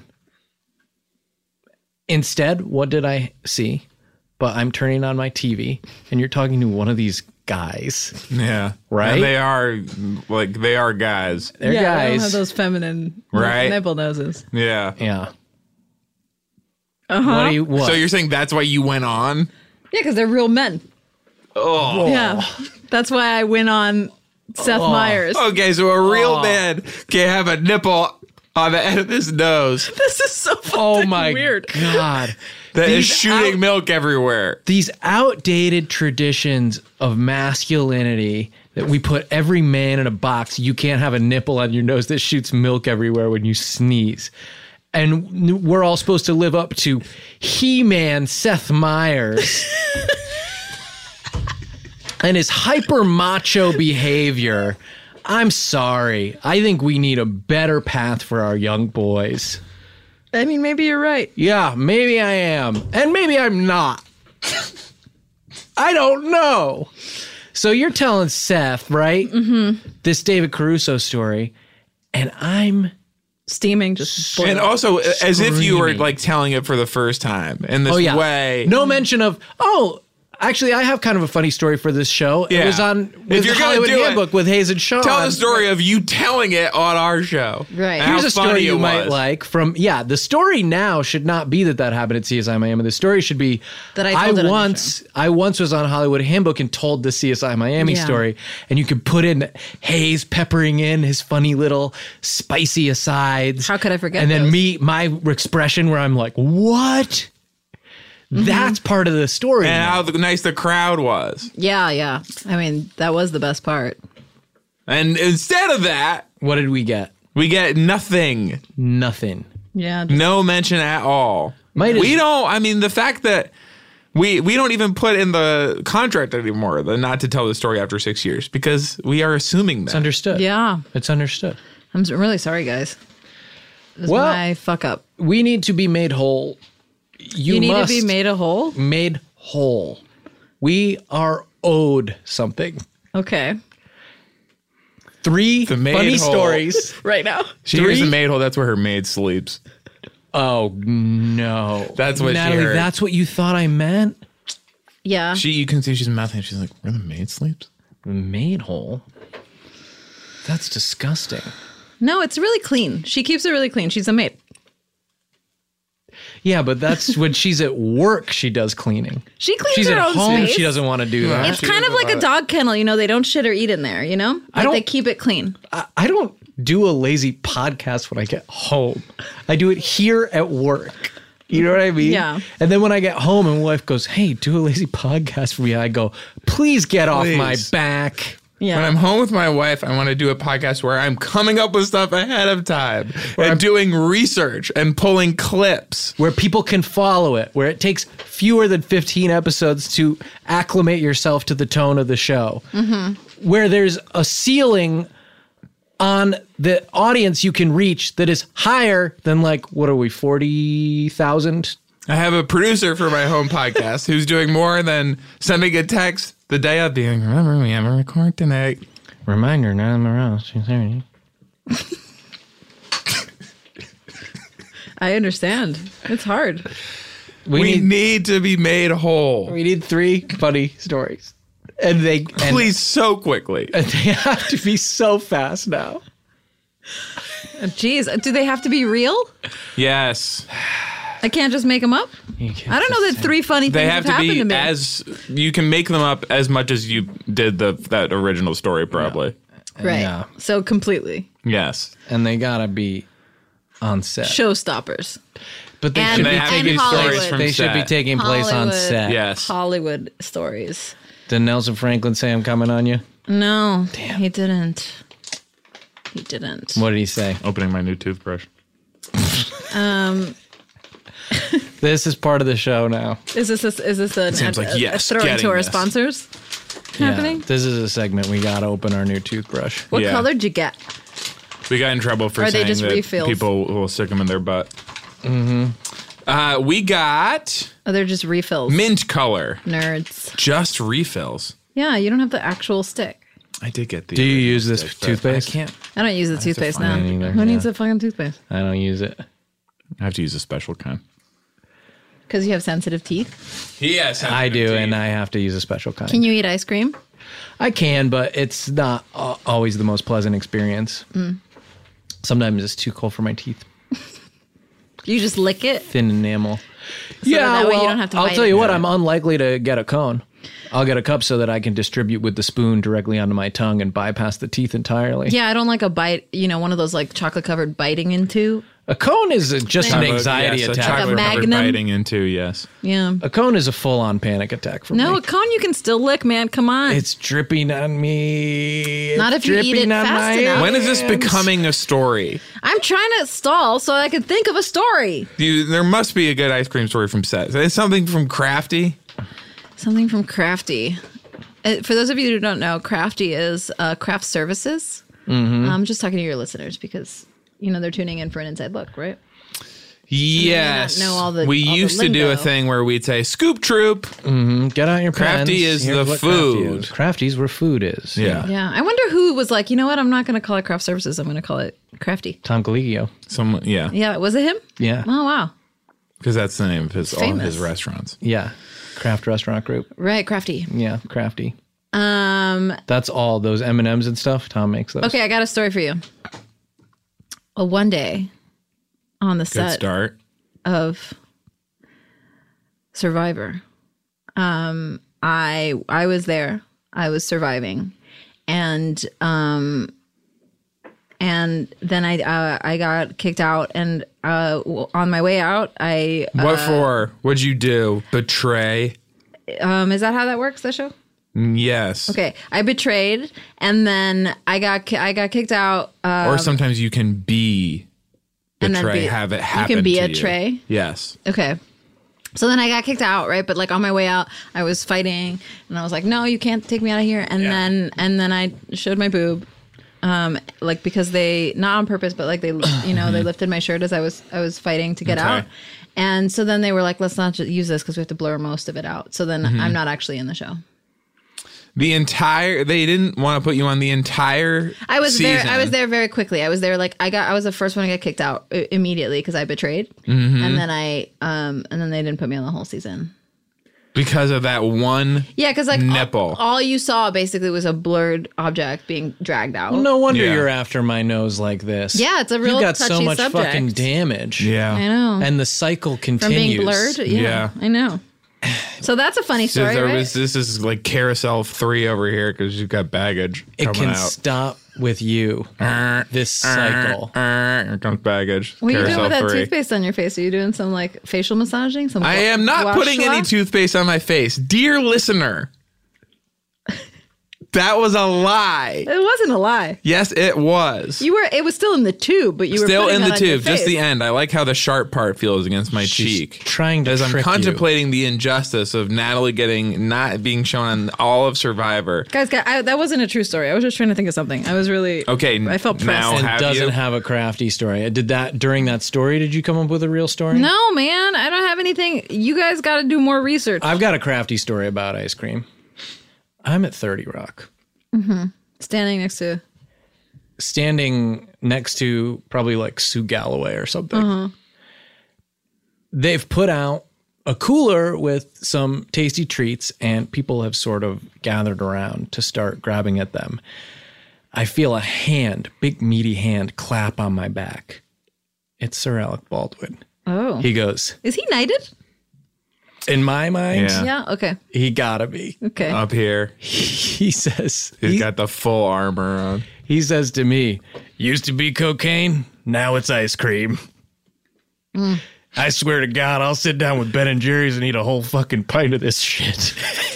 Speaker 3: Instead, what did I see? But I'm turning on my TV and you're talking to one of these guys.
Speaker 4: Yeah.
Speaker 3: Right?
Speaker 4: And they are guys.
Speaker 3: They're
Speaker 5: They don't
Speaker 3: guys.
Speaker 5: have those feminine
Speaker 4: Right.
Speaker 5: nipple noses.
Speaker 4: Yeah.
Speaker 3: Yeah. Uh-huh. What?
Speaker 4: So you're saying that's why you went on?
Speaker 5: Yeah, because they're real men.
Speaker 4: Oh.
Speaker 5: Yeah. That's why I went on Seth Meyers.
Speaker 4: Okay, so a real man can have a nipple on the end of his nose
Speaker 5: This is so fucking
Speaker 3: Oh my
Speaker 5: weird.
Speaker 3: God.
Speaker 4: that is
Speaker 3: These
Speaker 4: shooting milk everywhere.
Speaker 3: These outdated traditions of masculinity that we put every man in a box. You can't have a nipple on your nose that shoots milk everywhere when you sneeze. And we're all supposed to live up to He-Man Seth Meyers and his hyper macho behavior. I'm sorry. I think we need a better path for our young boys.
Speaker 5: I mean, maybe you're right.
Speaker 3: Yeah, maybe I am. And maybe I'm not. I don't know. So you're telling Seth, right? Mm-hmm. This David Caruso story. And I'm
Speaker 5: Steaming, just
Speaker 4: And also, as if you were
Speaker 3: Screaming.
Speaker 4: like telling it for the first time in this way.
Speaker 3: No mention of, actually, I have kind of a funny story for this show.
Speaker 4: Yeah.
Speaker 3: It was on
Speaker 4: If
Speaker 3: with
Speaker 4: you're
Speaker 3: the
Speaker 4: gonna
Speaker 3: Hollywood
Speaker 4: do it,
Speaker 3: Handbook with Hayes and Sean.
Speaker 4: Tell the story of you telling it on our show.
Speaker 5: Right.
Speaker 4: And
Speaker 3: Here's
Speaker 4: how
Speaker 3: a story
Speaker 4: funny
Speaker 3: you
Speaker 4: it
Speaker 3: might
Speaker 4: was.
Speaker 3: like from, the story now should not be that happened at CSI Miami. The story should be
Speaker 5: That I told it on your
Speaker 3: I once was on Hollywood Handbook and told the CSI Miami
Speaker 5: Yeah.
Speaker 3: story, and you could put in Hayes peppering in his funny little spicy asides.
Speaker 5: How could I forget
Speaker 3: And then
Speaker 5: those?
Speaker 3: my expression where I'm like, what?
Speaker 5: Mm-hmm.
Speaker 3: That's part of the story.
Speaker 4: And
Speaker 3: now.
Speaker 4: how nice the crowd was.
Speaker 5: Yeah. I mean, that was the best part.
Speaker 4: And instead of that,
Speaker 3: What did we get?
Speaker 4: we get nothing.
Speaker 3: Nothing.
Speaker 5: Yeah.
Speaker 4: No mention at all. The fact that we don't even put in the contract anymore the not to tell the story after 6 years because we are assuming that.
Speaker 3: It's understood.
Speaker 5: Yeah.
Speaker 3: It's understood.
Speaker 5: I'm really sorry, guys. It was
Speaker 3: Well-
Speaker 5: my fuck up.
Speaker 3: We need to be made whole.
Speaker 5: You need to be made a whole?
Speaker 3: made whole. We are owed something.
Speaker 5: Okay.
Speaker 3: 3
Speaker 4: The made
Speaker 3: funny
Speaker 4: whole.
Speaker 3: stories.
Speaker 5: Right now.
Speaker 4: She hears the maid hole. That's where her maid sleeps.
Speaker 3: Oh no.
Speaker 4: That's what she
Speaker 3: Natalie,
Speaker 4: heard.
Speaker 3: that's what you thought I meant?
Speaker 5: Yeah.
Speaker 4: You can see she's mouthing. She's like, where the maid sleeps?
Speaker 3: Made whole? That's disgusting.
Speaker 5: No, it's really clean. She keeps it really clean. She's a maid.
Speaker 3: Yeah, but that's when she's at work, she does cleaning.
Speaker 5: She cleans
Speaker 3: She's
Speaker 5: her
Speaker 3: at
Speaker 5: own
Speaker 3: home,
Speaker 5: space.
Speaker 3: she doesn't want to do that.
Speaker 5: It's kind of like a dog kennel, they don't shit or eat in there,
Speaker 3: I don't-
Speaker 5: They keep it clean.
Speaker 3: I don't do a lazy podcast when I get home. I do it here at work. You know what I mean?
Speaker 5: Yeah.
Speaker 3: And then when I get home and my wife goes, hey, do a lazy podcast for me, I go, please get off my
Speaker 4: Please.
Speaker 3: back.
Speaker 5: Yeah.
Speaker 4: When I'm home with my wife, I want to do a podcast where I'm coming up with stuff ahead of time and doing research and pulling clips.
Speaker 3: Where people can follow it, where it takes fewer than 15 episodes to acclimate yourself to the tone of the show. Mm-hmm. Where there's a ceiling on the audience you can reach that is higher than, like, what are we, 40,000?
Speaker 4: I have a producer for my home podcast who's doing more than sending a text the day of being, remember, we have a record tonight.
Speaker 3: Reminder, none of them around. 2:30.
Speaker 5: I understand. It's hard.
Speaker 4: We need to be made whole.
Speaker 3: We need 3 funny stories. And they
Speaker 4: Please, so quickly.
Speaker 3: and they have to be so fast now.
Speaker 5: Jeez, do they have to be real?
Speaker 4: Yes.
Speaker 5: I can't just make them up? I don't know that 3 funny
Speaker 4: They
Speaker 5: things
Speaker 4: have
Speaker 5: have
Speaker 4: to
Speaker 5: happened
Speaker 4: be
Speaker 5: to me.
Speaker 4: as, you can make them up as much as you did that original story, probably.
Speaker 5: Right.
Speaker 3: Yeah.
Speaker 5: So completely.
Speaker 4: Yes.
Speaker 3: And they gotta be on set.
Speaker 5: Showstoppers.
Speaker 3: But they
Speaker 5: And-
Speaker 3: should
Speaker 4: They
Speaker 3: be
Speaker 4: have to
Speaker 5: and
Speaker 3: taking
Speaker 4: be stories
Speaker 5: Hollywood.
Speaker 4: from
Speaker 3: They should be
Speaker 4: set.
Speaker 3: taking place on
Speaker 5: Hollywood.
Speaker 3: set.
Speaker 4: Yes.
Speaker 5: Hollywood stories.
Speaker 3: Did Nelson Franklin say I'm coming on you?
Speaker 5: No, he didn't. He didn't.
Speaker 3: What did he say?
Speaker 4: Opening my new toothbrush.
Speaker 3: This is part of the show now.
Speaker 5: Is this an
Speaker 4: Seems like, yes,
Speaker 5: throwing
Speaker 4: getting
Speaker 5: to our
Speaker 4: this.
Speaker 5: sponsors happening?
Speaker 3: Yeah, this is a segment. We gotta open our new toothbrush.
Speaker 5: What
Speaker 4: Yeah.
Speaker 5: color did you get?
Speaker 4: We got in trouble for
Speaker 5: Are they
Speaker 4: saying
Speaker 5: just
Speaker 4: that
Speaker 5: refills?
Speaker 4: people will stick them in their butt. Mm-hmm. We got
Speaker 5: Oh, they're just refills.
Speaker 4: mint color.
Speaker 5: Nerds.
Speaker 4: Just refills.
Speaker 5: Yeah, you don't have the actual stick.
Speaker 4: I did get the.
Speaker 3: Do you use this
Speaker 4: stick, but
Speaker 3: toothpaste?
Speaker 4: I can't.
Speaker 5: I don't use the toothpaste now.
Speaker 3: find it either,
Speaker 5: Who needs
Speaker 3: yeah.
Speaker 5: a fucking toothpaste?
Speaker 3: I don't use it.
Speaker 4: I have to use a special kind.
Speaker 5: Because you have sensitive teeth.
Speaker 4: Yes,
Speaker 3: I do, and I have to use a special kind.
Speaker 5: Can you eat ice cream?
Speaker 3: I can, but it's not always the most pleasant experience. Sometimes it's too cold for my teeth.
Speaker 5: You just lick it?
Speaker 3: Thin enamel.
Speaker 5: that way you don't have to
Speaker 3: I'll
Speaker 5: bite
Speaker 3: tell
Speaker 5: it.
Speaker 3: you what, I'm unlikely to get a cone. I'll get a cup so that I can distribute with the spoon directly onto my tongue and bypass the teeth entirely.
Speaker 5: Yeah, I don't like a bite, one of those like chocolate covered biting into.
Speaker 3: A cone is just an anxiety
Speaker 4: yes,
Speaker 3: attack.
Speaker 4: A chocolate covered
Speaker 5: Magnum.
Speaker 4: biting into, yes.
Speaker 5: Yeah.
Speaker 3: A cone is a full-on panic attack for
Speaker 5: No,
Speaker 3: me.
Speaker 5: a cone you can still lick, man. Come on.
Speaker 3: It's dripping on me. It's
Speaker 5: Not if you eat
Speaker 3: dripping
Speaker 5: it
Speaker 3: on
Speaker 5: fast
Speaker 3: my
Speaker 5: enough.
Speaker 4: When is this
Speaker 3: hands.
Speaker 4: becoming a story?
Speaker 5: I'm trying to stall so I can think of a story.
Speaker 4: There must be a good ice cream story from set. Is something from Crafty?
Speaker 5: Something from Crafty. For those of you who don't know, Crafty is craft services. I'm just talking to your listeners because, they're tuning in for an inside look, right?
Speaker 4: Yes.
Speaker 5: know all the-
Speaker 4: we
Speaker 5: all the
Speaker 4: used to do a
Speaker 5: lingo.
Speaker 4: thing where we'd say, Scoop Troop.
Speaker 3: Get out your
Speaker 4: Crafty
Speaker 3: pens.
Speaker 4: is
Speaker 3: Here's
Speaker 4: the
Speaker 3: what Crafty
Speaker 4: food.
Speaker 3: is. Crafty's where food is.
Speaker 4: Yeah.
Speaker 5: Yeah. I wonder who was like, you know what? I'm not going to call it craft services. I'm going to call it Crafty.
Speaker 3: Tom Colicchio.
Speaker 4: Yeah.
Speaker 5: Yeah. Was it him?
Speaker 3: Yeah.
Speaker 5: Oh, wow.
Speaker 4: Because that's the name of all of
Speaker 5: famous.
Speaker 4: his restaurants.
Speaker 3: Yeah. Craft Restaurant Group.
Speaker 5: Right. Crafty.
Speaker 3: Yeah. Crafty. That's all those M&Ms and stuff. Tom makes those.
Speaker 5: Okay. I got a story for you. Well, one day on the
Speaker 4: Good
Speaker 5: set
Speaker 4: start.
Speaker 5: of Survivor. I was there. I was surviving, and then I got kicked out. And on my way out,
Speaker 4: What for? What'd you do? Betray?
Speaker 5: is that how that works? The show.
Speaker 4: Yes.
Speaker 5: Okay, I betrayed, and then I got kicked out.
Speaker 4: Or sometimes you can be
Speaker 5: And then
Speaker 4: betray,
Speaker 5: be-
Speaker 4: have it
Speaker 5: you
Speaker 4: happen
Speaker 5: can be
Speaker 4: to
Speaker 5: a
Speaker 4: you.
Speaker 5: tray?
Speaker 4: Yes.
Speaker 5: Okay. So then I got kicked out, right? But like on my way out, I was fighting, and I was like, "No, you can't take me out of here." And then I showed my boob, like because they not on purpose, but like they they lifted my shirt as I was fighting to get
Speaker 4: Okay.
Speaker 5: out. And so then they were like, "Let's not just use this because we have to blur most of it out." So then I'm not actually in the show.
Speaker 4: They didn't want to put you on the entire
Speaker 5: I was
Speaker 4: season.
Speaker 5: there. I was there very quickly. I was there like I was the first one to get kicked out immediately because I betrayed, and then and then they didn't put me on the whole season.
Speaker 4: Because of that one.
Speaker 5: Yeah, because like
Speaker 4: Nipple.
Speaker 5: all you saw basically was a blurred object being dragged out.
Speaker 3: No wonder
Speaker 4: Yeah.
Speaker 3: you're after my nose like this.
Speaker 5: Yeah, it's a real
Speaker 3: You got so
Speaker 5: touchy
Speaker 3: much
Speaker 5: subject.
Speaker 3: fucking damage.
Speaker 4: Yeah.
Speaker 5: I know.
Speaker 3: And the cycle
Speaker 5: From
Speaker 3: continues.
Speaker 5: being blurred. Yeah,
Speaker 4: Yeah.
Speaker 5: I know. So that's a funny
Speaker 4: So
Speaker 5: story, right?
Speaker 4: this is like Carousel 3 over here because you've got baggage
Speaker 3: It
Speaker 4: coming
Speaker 3: can
Speaker 4: out.
Speaker 3: stop with you. This cycle.
Speaker 4: Here comes baggage.
Speaker 5: What are you doing with that
Speaker 4: 3.
Speaker 5: toothpaste on your face? Are you doing some like facial massaging? Some
Speaker 4: I am not
Speaker 5: gua
Speaker 4: putting
Speaker 5: sha?
Speaker 4: any toothpaste on my face. Dear listener, that was a lie.
Speaker 5: It wasn't a lie.
Speaker 4: Yes, it was.
Speaker 5: It was still in the tube, but you were
Speaker 4: Still
Speaker 5: putting
Speaker 4: in
Speaker 5: that
Speaker 4: the
Speaker 5: on your
Speaker 4: tube, just
Speaker 5: face.
Speaker 4: the end. I like how the sharp part feels against my
Speaker 3: She's
Speaker 4: cheek.
Speaker 3: trying to
Speaker 4: As I'm
Speaker 3: trick you.
Speaker 4: contemplating the injustice of Natalie not being shown on all of Survivor.
Speaker 5: Guys, that wasn't a true story. I was just trying to think of something. I was really
Speaker 4: Okay,
Speaker 5: I felt pressed.
Speaker 4: now
Speaker 3: And
Speaker 4: have
Speaker 3: doesn't
Speaker 4: you?
Speaker 3: have a crafty story. Did that during that story? Did you come up with a real story?
Speaker 5: No, man, I don't have anything. You guys got to do more research.
Speaker 3: I've got a crafty story about ice cream. I'm at 30 Rock,
Speaker 5: Standing next to probably like Sue Galloway or something. They've put out a cooler with some tasty treats, and people have sort of gathered around to start grabbing at them. I feel a hand, big meaty hand, clap on my back. It's Sir Alec Baldwin. Oh,
Speaker 3: He goes,
Speaker 5: is he knighted?
Speaker 3: in my mind,
Speaker 4: Yeah.
Speaker 5: Yeah. Okay.
Speaker 3: he gotta be.
Speaker 5: Okay.
Speaker 4: Up here.
Speaker 3: He says,
Speaker 4: He's got the full armor on.
Speaker 3: he says to me, used to be cocaine, now it's ice cream. I swear to God, I'll sit down with Ben and Jerry's and eat a whole fucking pint of this shit.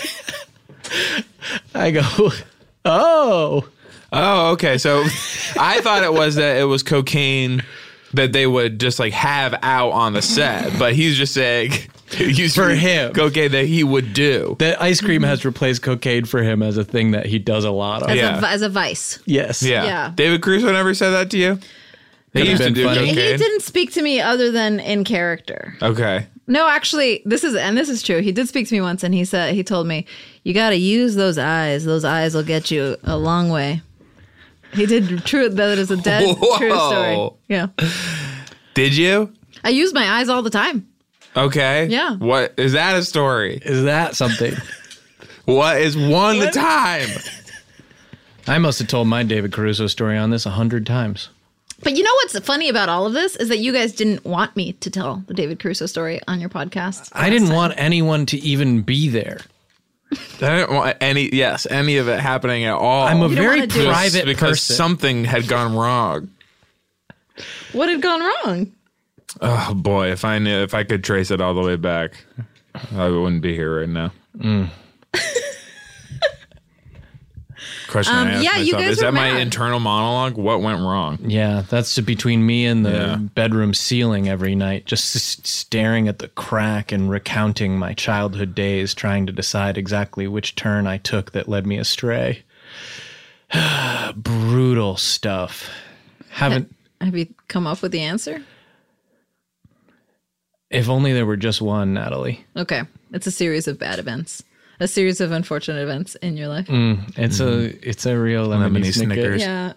Speaker 3: I go, oh.
Speaker 4: Oh, okay. So I thought it was that it was cocaine that they would just like have out on the set, but he's just saying used to
Speaker 3: For
Speaker 4: be
Speaker 3: him.
Speaker 4: cocaine that he would do.
Speaker 3: That ice cream has replaced cocaine for him as a thing that he does a lot of.
Speaker 4: Yeah.
Speaker 5: As a vice.
Speaker 3: Yes.
Speaker 4: Yeah.
Speaker 5: Yeah.
Speaker 4: David Caruso never said that to you? He
Speaker 3: Could've
Speaker 4: used to
Speaker 3: been
Speaker 4: do
Speaker 3: funny.
Speaker 4: cocaine.
Speaker 5: He didn't speak to me other than in character.
Speaker 4: Okay.
Speaker 5: No, actually, this is true. He did speak to me once, and he told me, "You got to use those eyes. Those eyes will get you a long way." He did. True. That is a dead true story.
Speaker 4: Whoa.
Speaker 5: Yeah.
Speaker 4: Did you?
Speaker 5: I use my eyes all the time.
Speaker 4: Okay.
Speaker 5: Yeah.
Speaker 4: What is that a story?
Speaker 3: Is that something?
Speaker 4: What is one time?
Speaker 3: I must have told my David Caruso story on this 100 times.
Speaker 5: But you know what's funny about all of this is that you guys didn't want me to tell the David Caruso story on your podcast.
Speaker 3: I didn't want anyone to even be there.
Speaker 4: I don't want any of it happening at all.
Speaker 3: I'm a
Speaker 5: don't
Speaker 3: very
Speaker 5: wanna do it.
Speaker 3: private
Speaker 4: because
Speaker 3: person.
Speaker 4: something had gone wrong.
Speaker 5: What had gone wrong?
Speaker 4: Oh boy, if I could trace it all the way back, I wouldn't be here right now. Question I asked
Speaker 5: yeah, you
Speaker 4: myself,
Speaker 5: guys
Speaker 4: is
Speaker 5: were
Speaker 4: that my
Speaker 5: mad.
Speaker 4: internal monologue? What went wrong?
Speaker 3: Yeah, that's between me and the
Speaker 4: Yeah.
Speaker 3: bedroom ceiling every night, just staring at the crack and recounting my childhood days, trying to decide exactly which turn I took that led me astray. Brutal stuff. Haven't.
Speaker 5: Have you come up with the answer?
Speaker 3: If only there were just one, Natalie.
Speaker 5: Okay. It's a series of bad events. A series of unfortunate events in your life.
Speaker 3: It's a real lemony
Speaker 4: Lemony
Speaker 3: Snickers.
Speaker 4: Snickers.
Speaker 5: Yeah.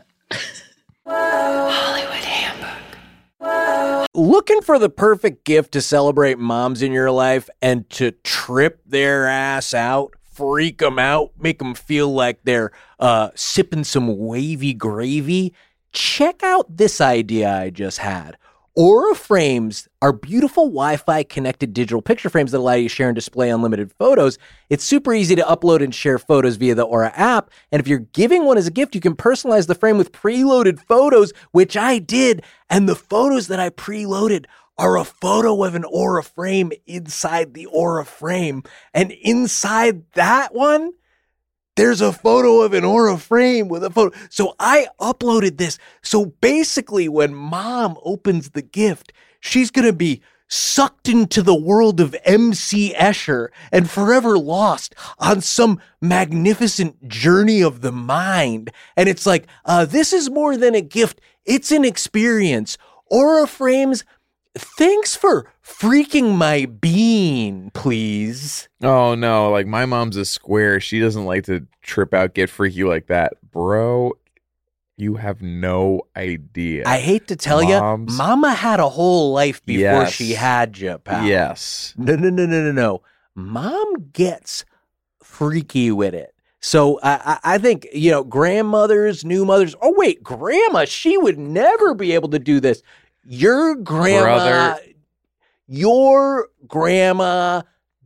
Speaker 7: Looking for the perfect gift to celebrate moms in your life and to trip their ass out, freak them out, make them feel like they're sipping some wavy gravy? Check out this idea I just had. Aura frames are beautiful Wi-Fi connected digital picture frames that allow you to share and display unlimited photos. It's super easy to upload and share photos via the Aura app. And if you're giving one as a gift, you can personalize the frame with preloaded photos, which I did. And the photos that I preloaded are a photo of an Aura frame inside the Aura frame. And inside that one, there's a photo of an Aura frame with a photo. So I uploaded this. So basically, when mom opens the gift, she's going to be sucked into the world of MC Escher and forever lost on some magnificent journey of the mind. And it's like, this is more than a gift. It's an experience. Aura frames, thanks for freaking my bean, please.
Speaker 8: Oh no, like my mom's a square. She doesn't like to trip out, get freaky like that. Bro, you have no idea.
Speaker 7: I hate to tell you,
Speaker 8: Moms.
Speaker 7: mama had a whole life before
Speaker 8: Yes.
Speaker 7: she had you, pal.
Speaker 8: Yes.
Speaker 7: No. Mom gets freaky with it. So I think, grandmothers, new mothers. Oh, wait, grandma, she would never be able to do this. Your grandma,
Speaker 8: Brother.
Speaker 7: your grandma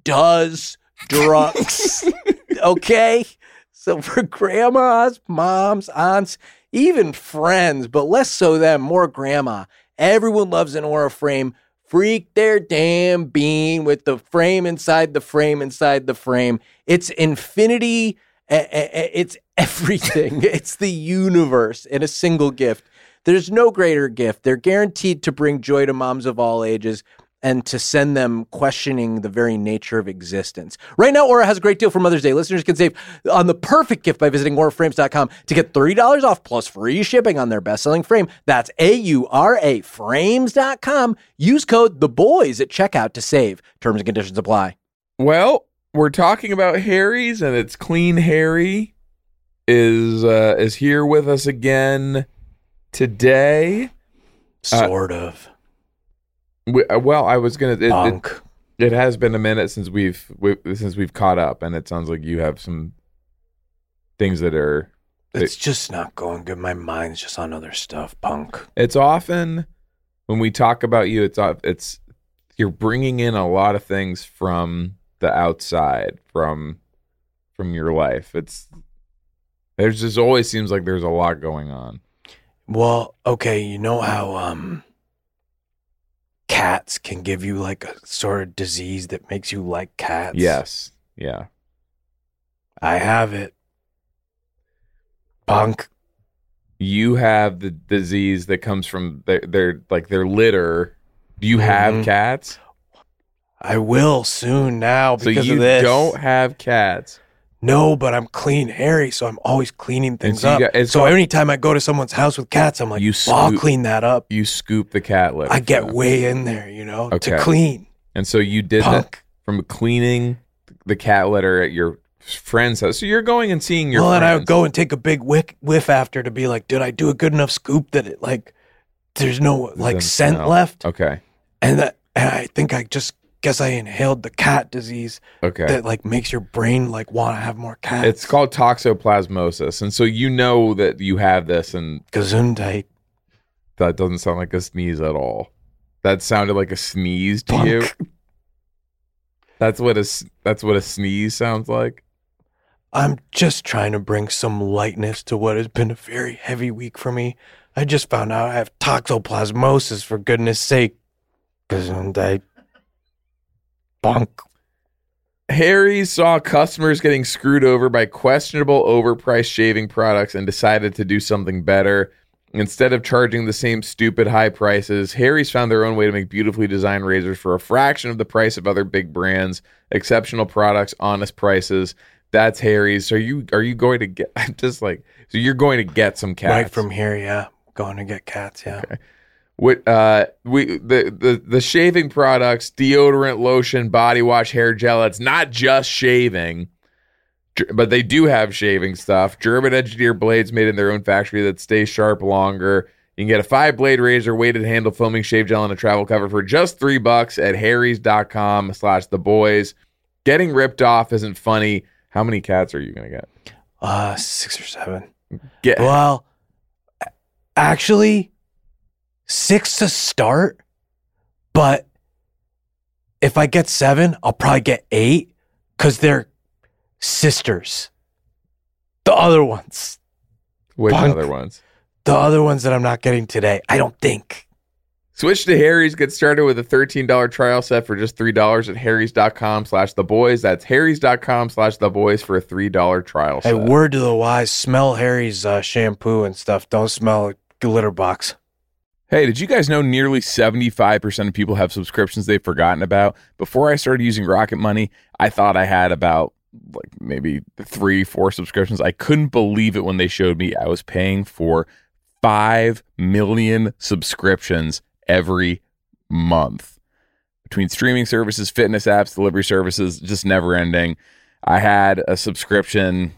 Speaker 7: does drugs. Okay? So for grandmas, moms, aunts, even friends, but less so them, more grandma, everyone loves an Aura frame. Freak their damn bean with the frame inside the frame inside the frame. It's infinity. It's everything. It's the universe in a single gift. There's no greater gift. They're guaranteed to bring joy to moms of all ages and to send them questioning the very nature of existence. Right now, Aura has a great deal for Mother's Day. Listeners can save on the perfect gift by visiting auraframes.com to get $30 off plus free shipping on their best-selling frame. That's AURA frames.com. Use code THEBOYS at checkout to save. Terms and conditions apply.
Speaker 8: Well, we're talking about Harry's, and it's Clean Harry is here with us again today.
Speaker 7: Sort of.
Speaker 8: Well, I was gonna.
Speaker 7: Bunk.
Speaker 8: It has been a minute since we've caught up, and it sounds like you have some things that are.
Speaker 7: It's just not going good. My mind's just on other stuff, punk.
Speaker 8: It's often when we talk about you, it's you're bringing in a lot of things from the outside, from your life. There's just always seems like there's a lot going on.
Speaker 7: Well, okay, you know how cats can give you like a sort of disease that makes you like cats?
Speaker 8: Yes. Yeah.
Speaker 7: I have it. Punk.
Speaker 8: You have the disease that comes from their litter. Do you have cats?
Speaker 7: I will soon now because
Speaker 8: so you
Speaker 7: of this.
Speaker 8: Don't have cats.
Speaker 7: No, but I'm Clean Harry, so I'm always cleaning things
Speaker 8: so
Speaker 7: up. So anytime I go to someone's house with cats, I'm like, I'll clean that up.
Speaker 8: You scoop the cat litter.
Speaker 7: I get way in there, to clean.
Speaker 8: And so you did that from cleaning the cat litter at your friend's house. So you're going and seeing your friends.
Speaker 7: And I would go and take a big whiff after to be like, did I do a good enough scoop that it there's no scent left?
Speaker 8: Okay.
Speaker 7: And I think I just guess I inhaled the cat disease that makes your brain want to have more cats.
Speaker 8: It's called toxoplasmosis. And so you know that you have this, and
Speaker 7: Gesundheit.
Speaker 8: That doesn't sound like a sneeze at all. That sounded like a sneeze to you. That's what a sneeze sounds like.
Speaker 7: I'm just trying to bring some lightness to what has been a very heavy week for me. I just found out I have toxoplasmosis, for goodness sake. Gesundheit. Bunk.
Speaker 8: Harry saw customers getting screwed over by questionable overpriced shaving products and decided to do something better. Instead of charging the same stupid high prices, Harry's found their own way to make beautifully designed razors for a fraction of the price of other big brands. Exceptional products, honest prices. That's Harry's. So are you going to get? I'm just so you're going to get some cats
Speaker 7: right from here? Yeah, going to get cats. Yeah.
Speaker 8: Okay. The shaving products, deodorant, lotion, body wash, hair gel. It's not just shaving, but they do have shaving stuff. German engineered blades made in their own factory that stay sharp longer. You can get a 5-blade razor, weighted handle, foaming shave gel, and a travel cover for just $3 at harrys.com/theboys. Getting ripped off isn't funny. How many cats are you going to get?
Speaker 7: 6 or 7.
Speaker 8: Well,
Speaker 7: actually, 6 to start, but if I get 7, I'll probably get 8 because they're sisters. The other ones.
Speaker 8: Which other ones?
Speaker 7: The other ones that I'm not getting today, I don't think.
Speaker 8: Switch to Harry's. Get started with a $13 trial set for just $3 at harrys.com/theboys. That's harrys.com/theboys for a $3 trial set.
Speaker 7: Hey, word to the wise, smell Harry's shampoo and stuff. Don't smell a litter box.
Speaker 8: Hey, did you guys know nearly 75% of people have subscriptions they've forgotten about? Before I started using Rocket Money, I thought I had about maybe 3-4 subscriptions. I couldn't believe it when they showed me I was paying for 5 million subscriptions every month. Between streaming services, fitness apps, delivery services, just never ending. I had a subscription.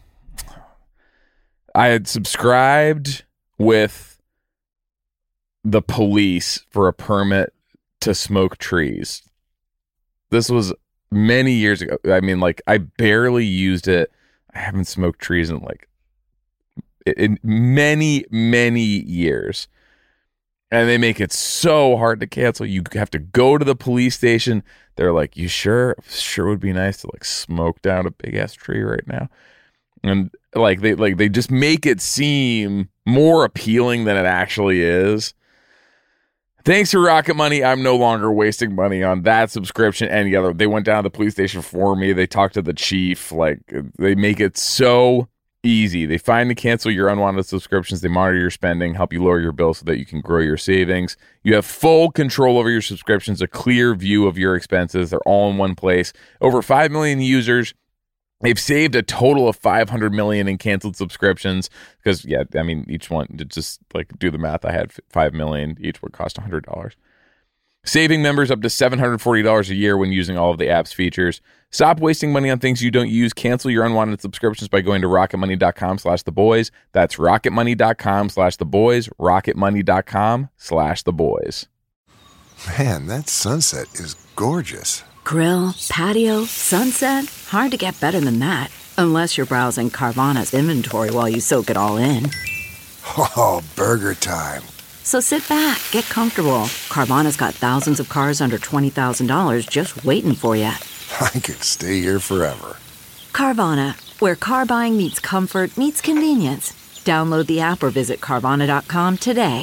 Speaker 8: I had subscribed with the police for a permit to smoke trees. This was many years ago. I mean, I barely used it. I haven't smoked trees in many, many years. And they make it so hard to cancel. You have to go to the police station. They're like, you sure would be nice to like smoke down a big ass tree right now. And they just make it seem more appealing than it actually is. Thanks to Rocket Money, I'm no longer wasting money on that subscription. And the other, they went down to the police station for me. They talked to the chief. Like, they make it so easy. They find and cancel your unwanted subscriptions. They monitor your spending, help you lower your bill so that you can grow your savings. You have full control over your subscriptions, a clear view of your expenses. They're all in one place. Over 5 million users. They've saved a total of $500 million in canceled subscriptions because, yeah, I mean, each one, just like do the math. I had 5 million. Each would cost $100. Saving members up to $740 a year when using all of the app's features. Stop wasting money on things you don't use. Cancel your unwanted subscriptions by going to rocketmoney.com/theboys. That's rocketmoney.com/theboys. rocketmoney.com/theboys.
Speaker 9: Man, that sunset is gorgeous.
Speaker 10: Grill, patio, sunset. Hard to get better than that. Unless you're browsing Carvana's inventory while you soak it all in.
Speaker 9: Oh, burger time.
Speaker 10: So sit back, get comfortable. Carvana's got thousands of cars under $20,000 just waiting for you.
Speaker 9: I could stay here forever.
Speaker 10: Carvana, where car buying meets comfort meets convenience. Download the app or visit Carvana.com today.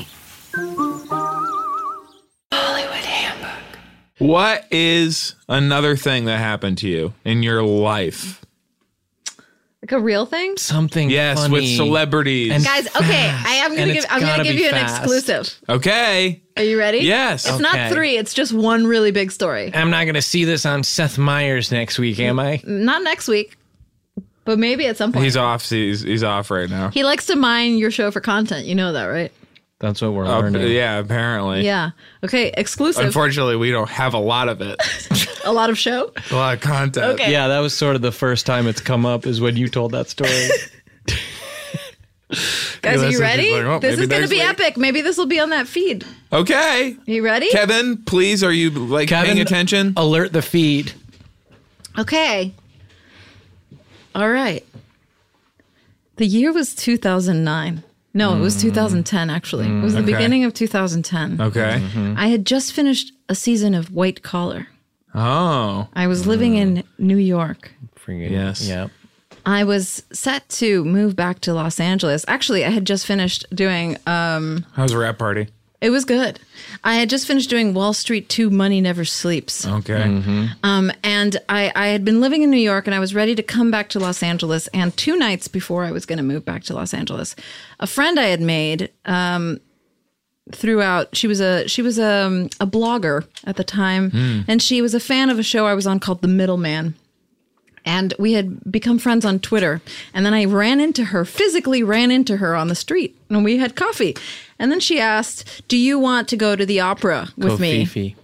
Speaker 4: What is another thing that happened to you in your life?
Speaker 5: Like a real thing?
Speaker 3: Something
Speaker 4: Yes,
Speaker 3: funny
Speaker 4: with celebrities.
Speaker 3: and
Speaker 5: Guys, okay, I'm
Speaker 3: And
Speaker 5: gonna
Speaker 3: it's
Speaker 5: give
Speaker 3: gotta be
Speaker 5: you an
Speaker 3: fast.
Speaker 5: exclusive.
Speaker 4: Okay.
Speaker 5: Are you ready?
Speaker 4: Yes.
Speaker 5: It's not
Speaker 3: Okay.
Speaker 5: 3, it's just one really big story.
Speaker 3: I'm not going to see this on Seth Meyers next week, am I?
Speaker 5: Not next week, but maybe at some point.
Speaker 4: He's off. He's off right now.
Speaker 5: He likes to mine your show for content. You know that, right?
Speaker 3: That's what we're learning.
Speaker 4: Yeah, apparently.
Speaker 5: Yeah. Okay, exclusive.
Speaker 4: Unfortunately, we don't have a lot of it.
Speaker 5: A lot of show.
Speaker 4: A lot of content.
Speaker 5: Okay.
Speaker 3: Yeah, that was sort of the first time it's come up is when you told that story.
Speaker 5: Guys, are you
Speaker 4: listen,
Speaker 5: ready?
Speaker 4: she's like, oh,
Speaker 5: This
Speaker 4: maybe
Speaker 5: is going to
Speaker 4: next
Speaker 5: be
Speaker 4: week.
Speaker 5: epic. Maybe this will be on that feed.
Speaker 4: Okay.
Speaker 5: You ready?
Speaker 4: Kevin, please, are you like paying attention?
Speaker 3: Alert the feed.
Speaker 5: Okay. All right. The year was 2009. No, it was 2010, actually. It was the
Speaker 4: Okay.
Speaker 5: beginning of 2010.
Speaker 4: Okay.
Speaker 5: I had just finished a season of White Collar.
Speaker 4: Oh.
Speaker 5: I was living in New York.
Speaker 4: Yes.
Speaker 3: Yeah.
Speaker 5: I was set to move back to Los Angeles. Actually, I had just finished doing,
Speaker 4: How's the rap party?
Speaker 5: it was good. I had just finished doing Wall Street 2 Money Never Sleeps.
Speaker 4: Okay.
Speaker 5: And I had been living in New York and I was ready to come back to Los Angeles. And 2 nights before I was going to move back to Los Angeles, a friend I had made threw out, she was a blogger at the time. And she was a fan of a show I was on called The Middleman. And we had become friends on Twitter. And then I physically ran into her on the street. And we had coffee. And then she asked, do you want to go to the opera with me?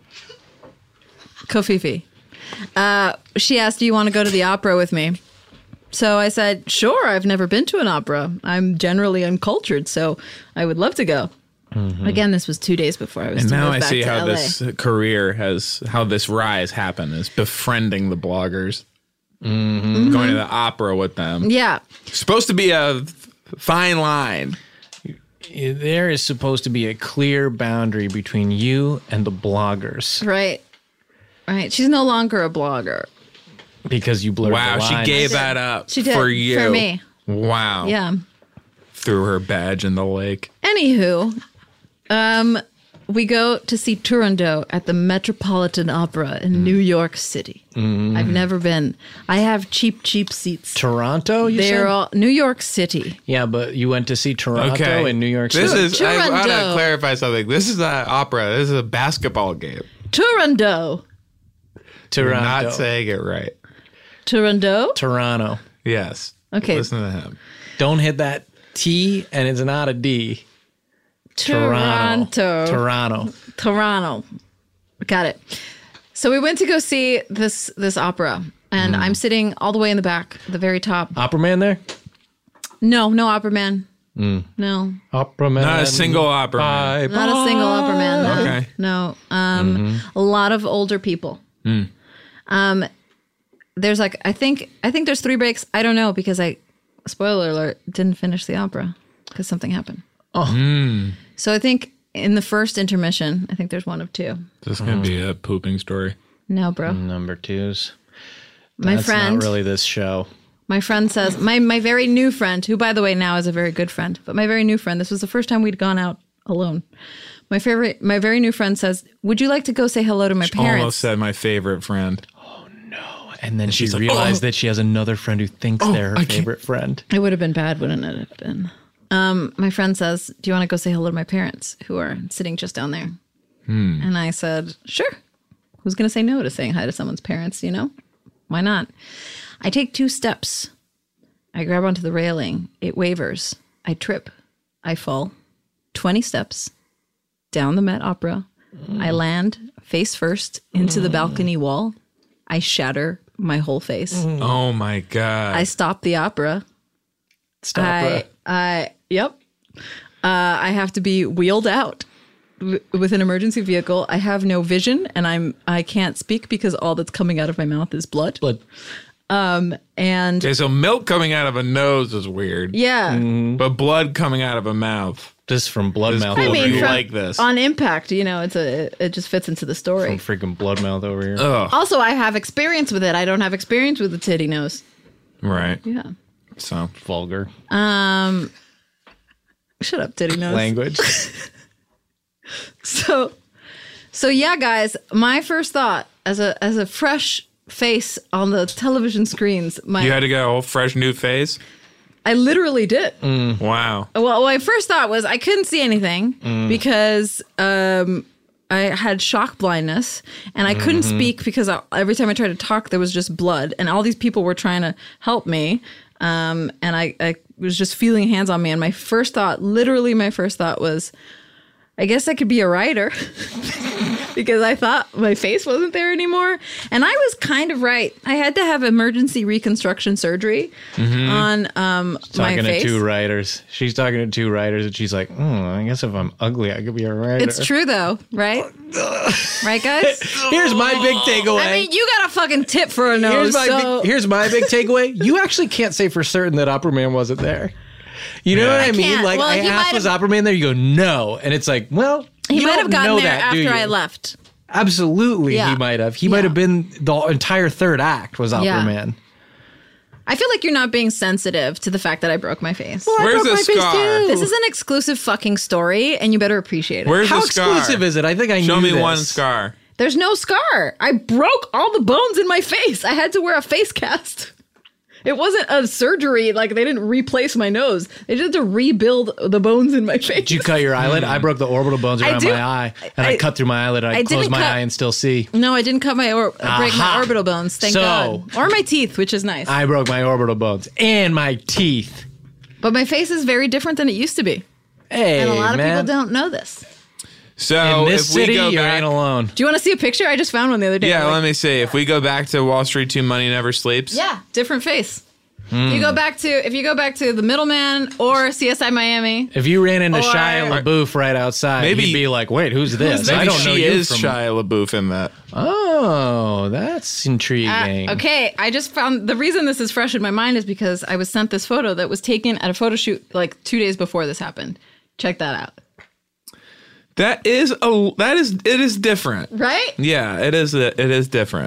Speaker 5: Kofifi. She asked, do you want to go to the opera with me? So I said, sure, I've never been to an opera. I'm generally uncultured, so I would love to go. Again, this was 2 days before I was
Speaker 4: And
Speaker 5: to
Speaker 4: now
Speaker 5: move
Speaker 4: I
Speaker 5: back
Speaker 4: see
Speaker 5: to
Speaker 4: how
Speaker 5: LA.
Speaker 4: this career how this rise happened is befriending the bloggers. Going to the opera with them.
Speaker 5: Yeah.
Speaker 4: Supposed to be a fine line.
Speaker 3: There is supposed to be a clear boundary between you and the bloggers
Speaker 5: Right. She's no longer a blogger.
Speaker 3: because you blurred
Speaker 4: Wow,
Speaker 3: the
Speaker 4: she
Speaker 3: lines.
Speaker 4: gave that up
Speaker 5: She did.
Speaker 4: for you.
Speaker 5: For me.
Speaker 4: Wow.
Speaker 5: Yeah.
Speaker 4: Threw her badge in the lake.
Speaker 5: Anywho, we go to see Turandot at the Metropolitan Opera in New York City. I've never been. I have cheap seats.
Speaker 3: Toronto, you
Speaker 5: They're
Speaker 3: said?
Speaker 5: all New York City.
Speaker 3: Yeah, but you went to see Toronto
Speaker 4: Okay.
Speaker 3: in New York City.
Speaker 4: This is, I want to
Speaker 5: Turandot.
Speaker 4: clarify something. This is an opera. This is a basketball game.
Speaker 5: Turandot.
Speaker 4: You're
Speaker 3: Toronto.
Speaker 4: not saying it right.
Speaker 5: Toronto?
Speaker 3: Toronto.
Speaker 4: Yes.
Speaker 5: Okay.
Speaker 4: Listen to him.
Speaker 3: Don't hit that T and it's not a D.
Speaker 5: Toronto.
Speaker 3: Toronto.
Speaker 5: Got it. So we went to go see this opera, and I'm sitting all the way in the back, the very top.
Speaker 3: Opera man there?
Speaker 5: No opera man. No,
Speaker 3: Opera man.
Speaker 4: Not a single opera man.
Speaker 3: Bye.
Speaker 5: not a single opera man. No.
Speaker 4: Okay.
Speaker 5: No. A lot of older people. There's like I think there's 3 breaks. I don't know because spoiler alert, didn't finish the opera because something happened. So I think in the first intermission, I think there's one of two.
Speaker 4: This is going to be a pooping story.
Speaker 5: No, bro.
Speaker 3: Number 2s.
Speaker 5: My
Speaker 3: That's
Speaker 5: friend.
Speaker 3: not really this show.
Speaker 5: My friend says, my very new friend, who, by the way, now is a very good friend, but my very new friend, this was the first time we'd gone out alone. My very new friend says, would you like to go say hello to my parents?
Speaker 4: Almost said my favorite friend.
Speaker 3: And then she
Speaker 4: she's like,
Speaker 3: realized that she has another friend who thinks they're her favorite friend.
Speaker 5: It would have been bad, wouldn't it have been? My friend says, do you want to go say hello to my parents who are sitting just down there? And I said, sure. Who's going to say no to saying hi to someone's parents, you know? Why not? I take 2 steps. I grab onto the railing. It wavers. I trip. I fall. 20 steps down the Met Opera. I land face first into the balcony wall. I shatter my whole face.
Speaker 4: Oh my God.
Speaker 5: I stop the opera. Yep. I have to be wheeled out with an emergency vehicle. I have no vision, and I can't speak because all that's coming out of my mouth is blood. And
Speaker 4: Okay, so milk coming out of a nose is weird.
Speaker 5: yeah,
Speaker 4: But blood coming out of a mouth.
Speaker 3: Just from blood mouth.
Speaker 4: cool.
Speaker 3: over
Speaker 4: I mean,
Speaker 3: here.
Speaker 4: from- like this.
Speaker 5: on impact, you know, it just fits into the story.
Speaker 3: From freaking blood mouth over here.
Speaker 4: Ugh.
Speaker 5: Also, I have experience with it. I don't have experience with the titty nose.
Speaker 4: Right.
Speaker 5: Yeah.
Speaker 4: So
Speaker 3: Vulgar
Speaker 5: Shut up, titty nose.
Speaker 3: language.
Speaker 5: So yeah, guys, my first thought as a fresh face on the television screens,
Speaker 4: you had to get a whole fresh new face?
Speaker 5: I literally did.
Speaker 4: Wow.
Speaker 5: Well, my first thought was I couldn't see anything because I had shock blindness and I couldn't speak because every time I tried to talk, there was just blood, and all these people were trying to help me. And I was just feeling hands on me. And my first thought was, I guess I could be a writer because I thought my face wasn't there anymore. And I was kind of right. I had to have emergency reconstruction surgery on my
Speaker 3: Talking
Speaker 5: face.
Speaker 3: to 2 writers. She's talking to 2 writers, and she's like, I guess if I'm ugly, I could be a writer.
Speaker 5: It's true though, right? Right, guys?
Speaker 3: Here's my big takeaway.
Speaker 5: I mean, you got a fucking tip for a nose.
Speaker 3: Here's my big takeaway. You actually can't say for certain that Opera Man wasn't there. You know what I mean?
Speaker 5: can't.
Speaker 3: Like,
Speaker 5: Well,
Speaker 3: I
Speaker 5: he
Speaker 3: asked,
Speaker 5: might
Speaker 3: was
Speaker 5: have-
Speaker 3: Opera Man there? You go, no. And it's like, well,
Speaker 5: he
Speaker 3: you
Speaker 5: might
Speaker 3: don't
Speaker 5: have gotten
Speaker 3: know
Speaker 5: there
Speaker 3: that, do
Speaker 5: after
Speaker 3: you?
Speaker 5: I left.
Speaker 3: Absolutely,
Speaker 5: Yeah.
Speaker 3: he might have. He might have been the entire 3rd act was Opera
Speaker 5: Yeah.
Speaker 3: Man.
Speaker 5: I feel like you're not being sensitive to the fact that I broke my face.
Speaker 4: Where's the scar?
Speaker 5: This is an exclusive fucking story, and you better appreciate it.
Speaker 4: Where's
Speaker 3: How
Speaker 4: the scar?
Speaker 3: exclusive is it? I think I
Speaker 4: Show
Speaker 3: knew
Speaker 4: me
Speaker 3: this.
Speaker 4: one scar.
Speaker 5: There's no scar. I broke all the bones in my face. I had to wear a face cast. It wasn't a surgery. Like, they didn't replace my nose. They just had to rebuild the bones in my face.
Speaker 3: Did you cut your eyelid? I broke the orbital bones
Speaker 5: I
Speaker 3: around
Speaker 5: do-
Speaker 3: my eye, and I cut through my eyelid. I
Speaker 5: I
Speaker 3: close
Speaker 5: didn't
Speaker 3: my
Speaker 5: cut-
Speaker 3: eye and still see.
Speaker 5: No, I didn't cut my break my
Speaker 3: Aha.
Speaker 5: orbital bones. Thank
Speaker 3: So-
Speaker 5: God. Or my teeth, which is nice.
Speaker 3: I broke my orbital bones and my teeth.
Speaker 5: But my face is very different than it used to be.
Speaker 3: Hey,
Speaker 5: And a lot of
Speaker 3: man.
Speaker 5: people don't know this.
Speaker 4: So
Speaker 3: In this
Speaker 4: if we
Speaker 3: city,
Speaker 4: go
Speaker 3: you
Speaker 4: back,
Speaker 3: ain't alone.
Speaker 5: Do you want to see a picture? I just found one the other day.
Speaker 4: yeah,
Speaker 5: I'm like,
Speaker 4: let me see. If we go back to Wall Street 2 Money Never Sleeps.
Speaker 5: yeah, different face. If you go back to The Middleman or CSI Miami,
Speaker 3: If you ran into
Speaker 5: Or-
Speaker 3: Shia LaBeouf right outside,
Speaker 4: Maybe-
Speaker 3: you'd be like, "Wait, who's this?
Speaker 4: Maybe
Speaker 3: I don't know
Speaker 4: she
Speaker 3: you
Speaker 4: is
Speaker 3: from."
Speaker 4: Shia LaBeouf in that.
Speaker 3: Oh, that's intriguing.
Speaker 5: okay, I just found the reason this is fresh in my mind is because I was sent this photo that was taken at a photo shoot like 2 days before this happened. Check that out.
Speaker 4: It is different.
Speaker 5: Right?
Speaker 4: Yeah, it is different.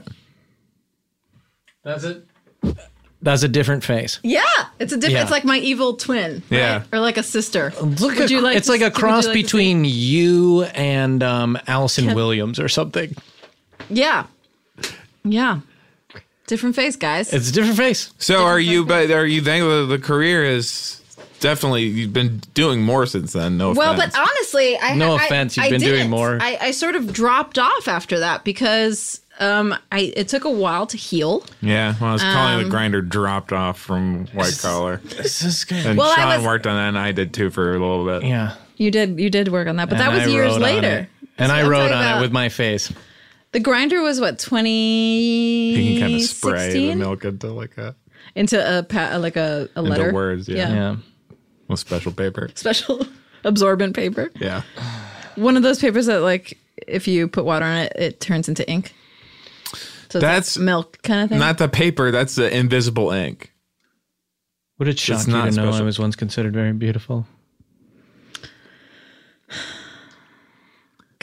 Speaker 3: That's it. That's a different face.
Speaker 5: Yeah, it's a different.
Speaker 3: Yeah.
Speaker 5: It's like my evil twin. Right?
Speaker 4: Yeah.
Speaker 5: Or like a sister.
Speaker 3: Look,
Speaker 5: Would you like
Speaker 3: it's
Speaker 5: to-
Speaker 3: like a
Speaker 5: would you
Speaker 3: cross
Speaker 5: like to see?
Speaker 3: between you and Allison Williams or something.
Speaker 5: Yeah. Yeah. Different face, guys.
Speaker 3: It's a different face.
Speaker 4: So are you think the career is definitely, you've been doing more since then? No
Speaker 5: Well,
Speaker 4: offense.
Speaker 5: but honestly,
Speaker 3: No offense, you've been doing
Speaker 5: didn't.
Speaker 3: more.
Speaker 5: I sort of dropped off after that because it took a while to heal.
Speaker 4: Yeah, well, I was calling the grinder dropped off from White Collar.
Speaker 3: This is good.
Speaker 4: And
Speaker 5: Well, I
Speaker 4: Sean
Speaker 5: was-
Speaker 4: worked on that, and I did too for a little bit.
Speaker 3: Yeah.
Speaker 5: You did work on that, but that
Speaker 3: And
Speaker 5: was
Speaker 3: I
Speaker 5: years
Speaker 3: wrote on
Speaker 5: later.
Speaker 3: it. And I
Speaker 5: I'm
Speaker 3: wrote
Speaker 5: talking
Speaker 3: on it
Speaker 5: about-
Speaker 3: with my face.
Speaker 5: The grinder was what 2016
Speaker 4: You can kind of spray the milk into like a
Speaker 5: into a letter.
Speaker 4: into words, yeah.
Speaker 3: Yeah.
Speaker 4: With special paper.
Speaker 5: Special absorbent paper.
Speaker 4: Yeah.
Speaker 5: One of those papers that, like, if you put water on it, it turns into ink. So
Speaker 4: That's
Speaker 5: like milk kind of thing.
Speaker 4: Not the paper, that's the invisible ink.
Speaker 3: Would it shock
Speaker 4: It's
Speaker 3: you
Speaker 4: not
Speaker 3: to know I
Speaker 4: special.
Speaker 3: was once considered very beautiful?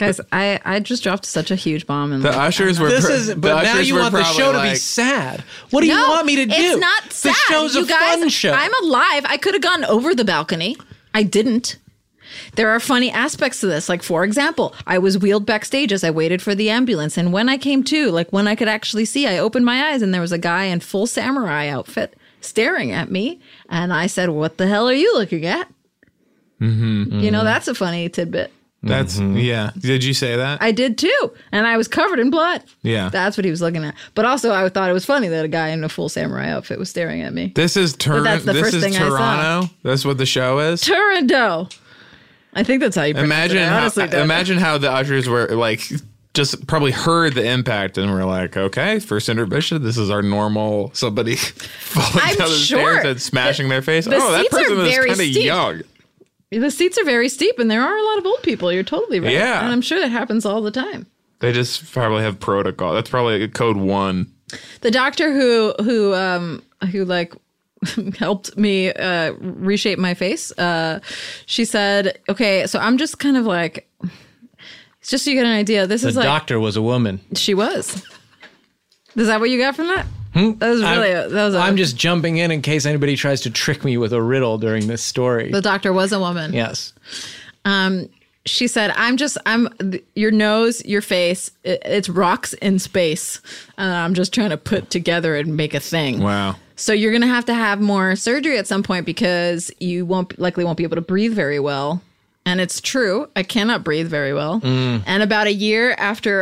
Speaker 5: Guys, I just dropped such a huge bomb. In
Speaker 4: The ushers were.
Speaker 3: But now you want the show to be sad. What do you want me to do?
Speaker 5: It's not sad.
Speaker 3: The show's
Speaker 5: you
Speaker 3: a
Speaker 5: guys,
Speaker 3: fun show.
Speaker 5: I'm alive. I could have gone over the balcony. I didn't. There are funny aspects to this. Like, for example, I was wheeled backstage as I waited for the ambulance. And when I came to, like when I could actually see, I opened my eyes and there was a guy in full samurai outfit staring at me. And I said, "What the hell are you looking at?" Mm-hmm. You know, that's a funny tidbit.
Speaker 4: That's, yeah. Did you say that?
Speaker 5: I did too. And I was covered in blood.
Speaker 4: Yeah.
Speaker 5: That's what he was looking at. But also, I thought it was funny that a guy in a full samurai outfit was staring at me.
Speaker 4: This is
Speaker 5: that's the first thing I saw.
Speaker 4: Toronto. That's what the show is.
Speaker 5: Toronto. I think that's how you pronounce it. I honestly don't know.
Speaker 4: Imagine how the ushers were like, just probably heard the impact and were like, okay, first intermission. This is our normal somebody falling down the stairs and smashing their face.
Speaker 5: The
Speaker 4: that
Speaker 5: seats
Speaker 4: person
Speaker 5: are
Speaker 4: was
Speaker 5: very
Speaker 4: kind of
Speaker 5: steep.
Speaker 4: young.
Speaker 5: The seats are very steep, and there are a lot of old people. You're totally right.
Speaker 4: Yeah.
Speaker 5: And I'm sure that happens all the time.
Speaker 4: They just probably have protocol. That's probably code 1.
Speaker 5: The doctor who like helped me reshape my face, she said, okay, so I'm just kind of like, just so you get an idea, this is
Speaker 3: the
Speaker 5: like...
Speaker 3: doctor was a woman.
Speaker 5: She was. Is that what you got from that? That was really...
Speaker 3: I'm just jumping in case anybody tries to trick me with a riddle during this story.
Speaker 5: The doctor was a woman.
Speaker 3: Yes.
Speaker 5: She said, your nose, your face, it's rocks in space. I'm just trying to put together and make a thing.
Speaker 4: Wow.
Speaker 5: So you're going to have more surgery at some point because you likely won't be able to breathe very well. And it's true. I cannot breathe very well. And about a year after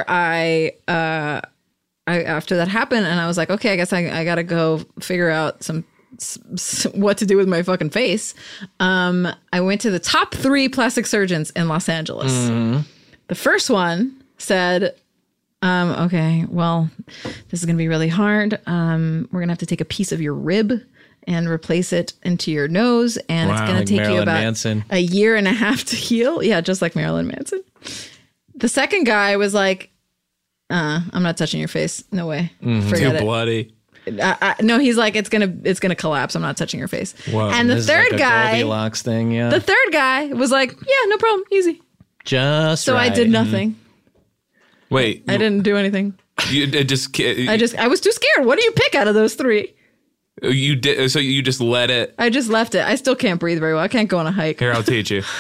Speaker 5: after that happened, and I was like, okay, I guess I got to go figure out what to do with my fucking face. I went to the top 3 plastic surgeons in Los Angeles. The first one said, okay, well, this is going to be really hard. We're going to have to take a piece of your rib and replace it into your nose. And it's going to take you about a year and a half to heal. Yeah, just like Marilyn Manson. The second guy was like, I'm not touching your face. No way. Forget
Speaker 4: Too
Speaker 5: it.
Speaker 4: Bloody.
Speaker 5: No, he's like, it's gonna collapse. I'm not touching your face.
Speaker 4: Whoa.
Speaker 5: And the
Speaker 3: This is
Speaker 5: third
Speaker 3: like a
Speaker 5: guy,
Speaker 3: Goldilocks thing, yeah.
Speaker 5: the third guy was like, yeah, no problem, easy.
Speaker 3: Just
Speaker 5: So
Speaker 3: right.
Speaker 5: I did nothing.
Speaker 4: Wait.
Speaker 5: I didn't do anything.
Speaker 4: I
Speaker 5: was too scared. What do you pick out of those 3?
Speaker 4: You did. So you just let it.
Speaker 5: I just left it. I still can't breathe very well. I can't go on a hike.
Speaker 4: Here, I'll teach you.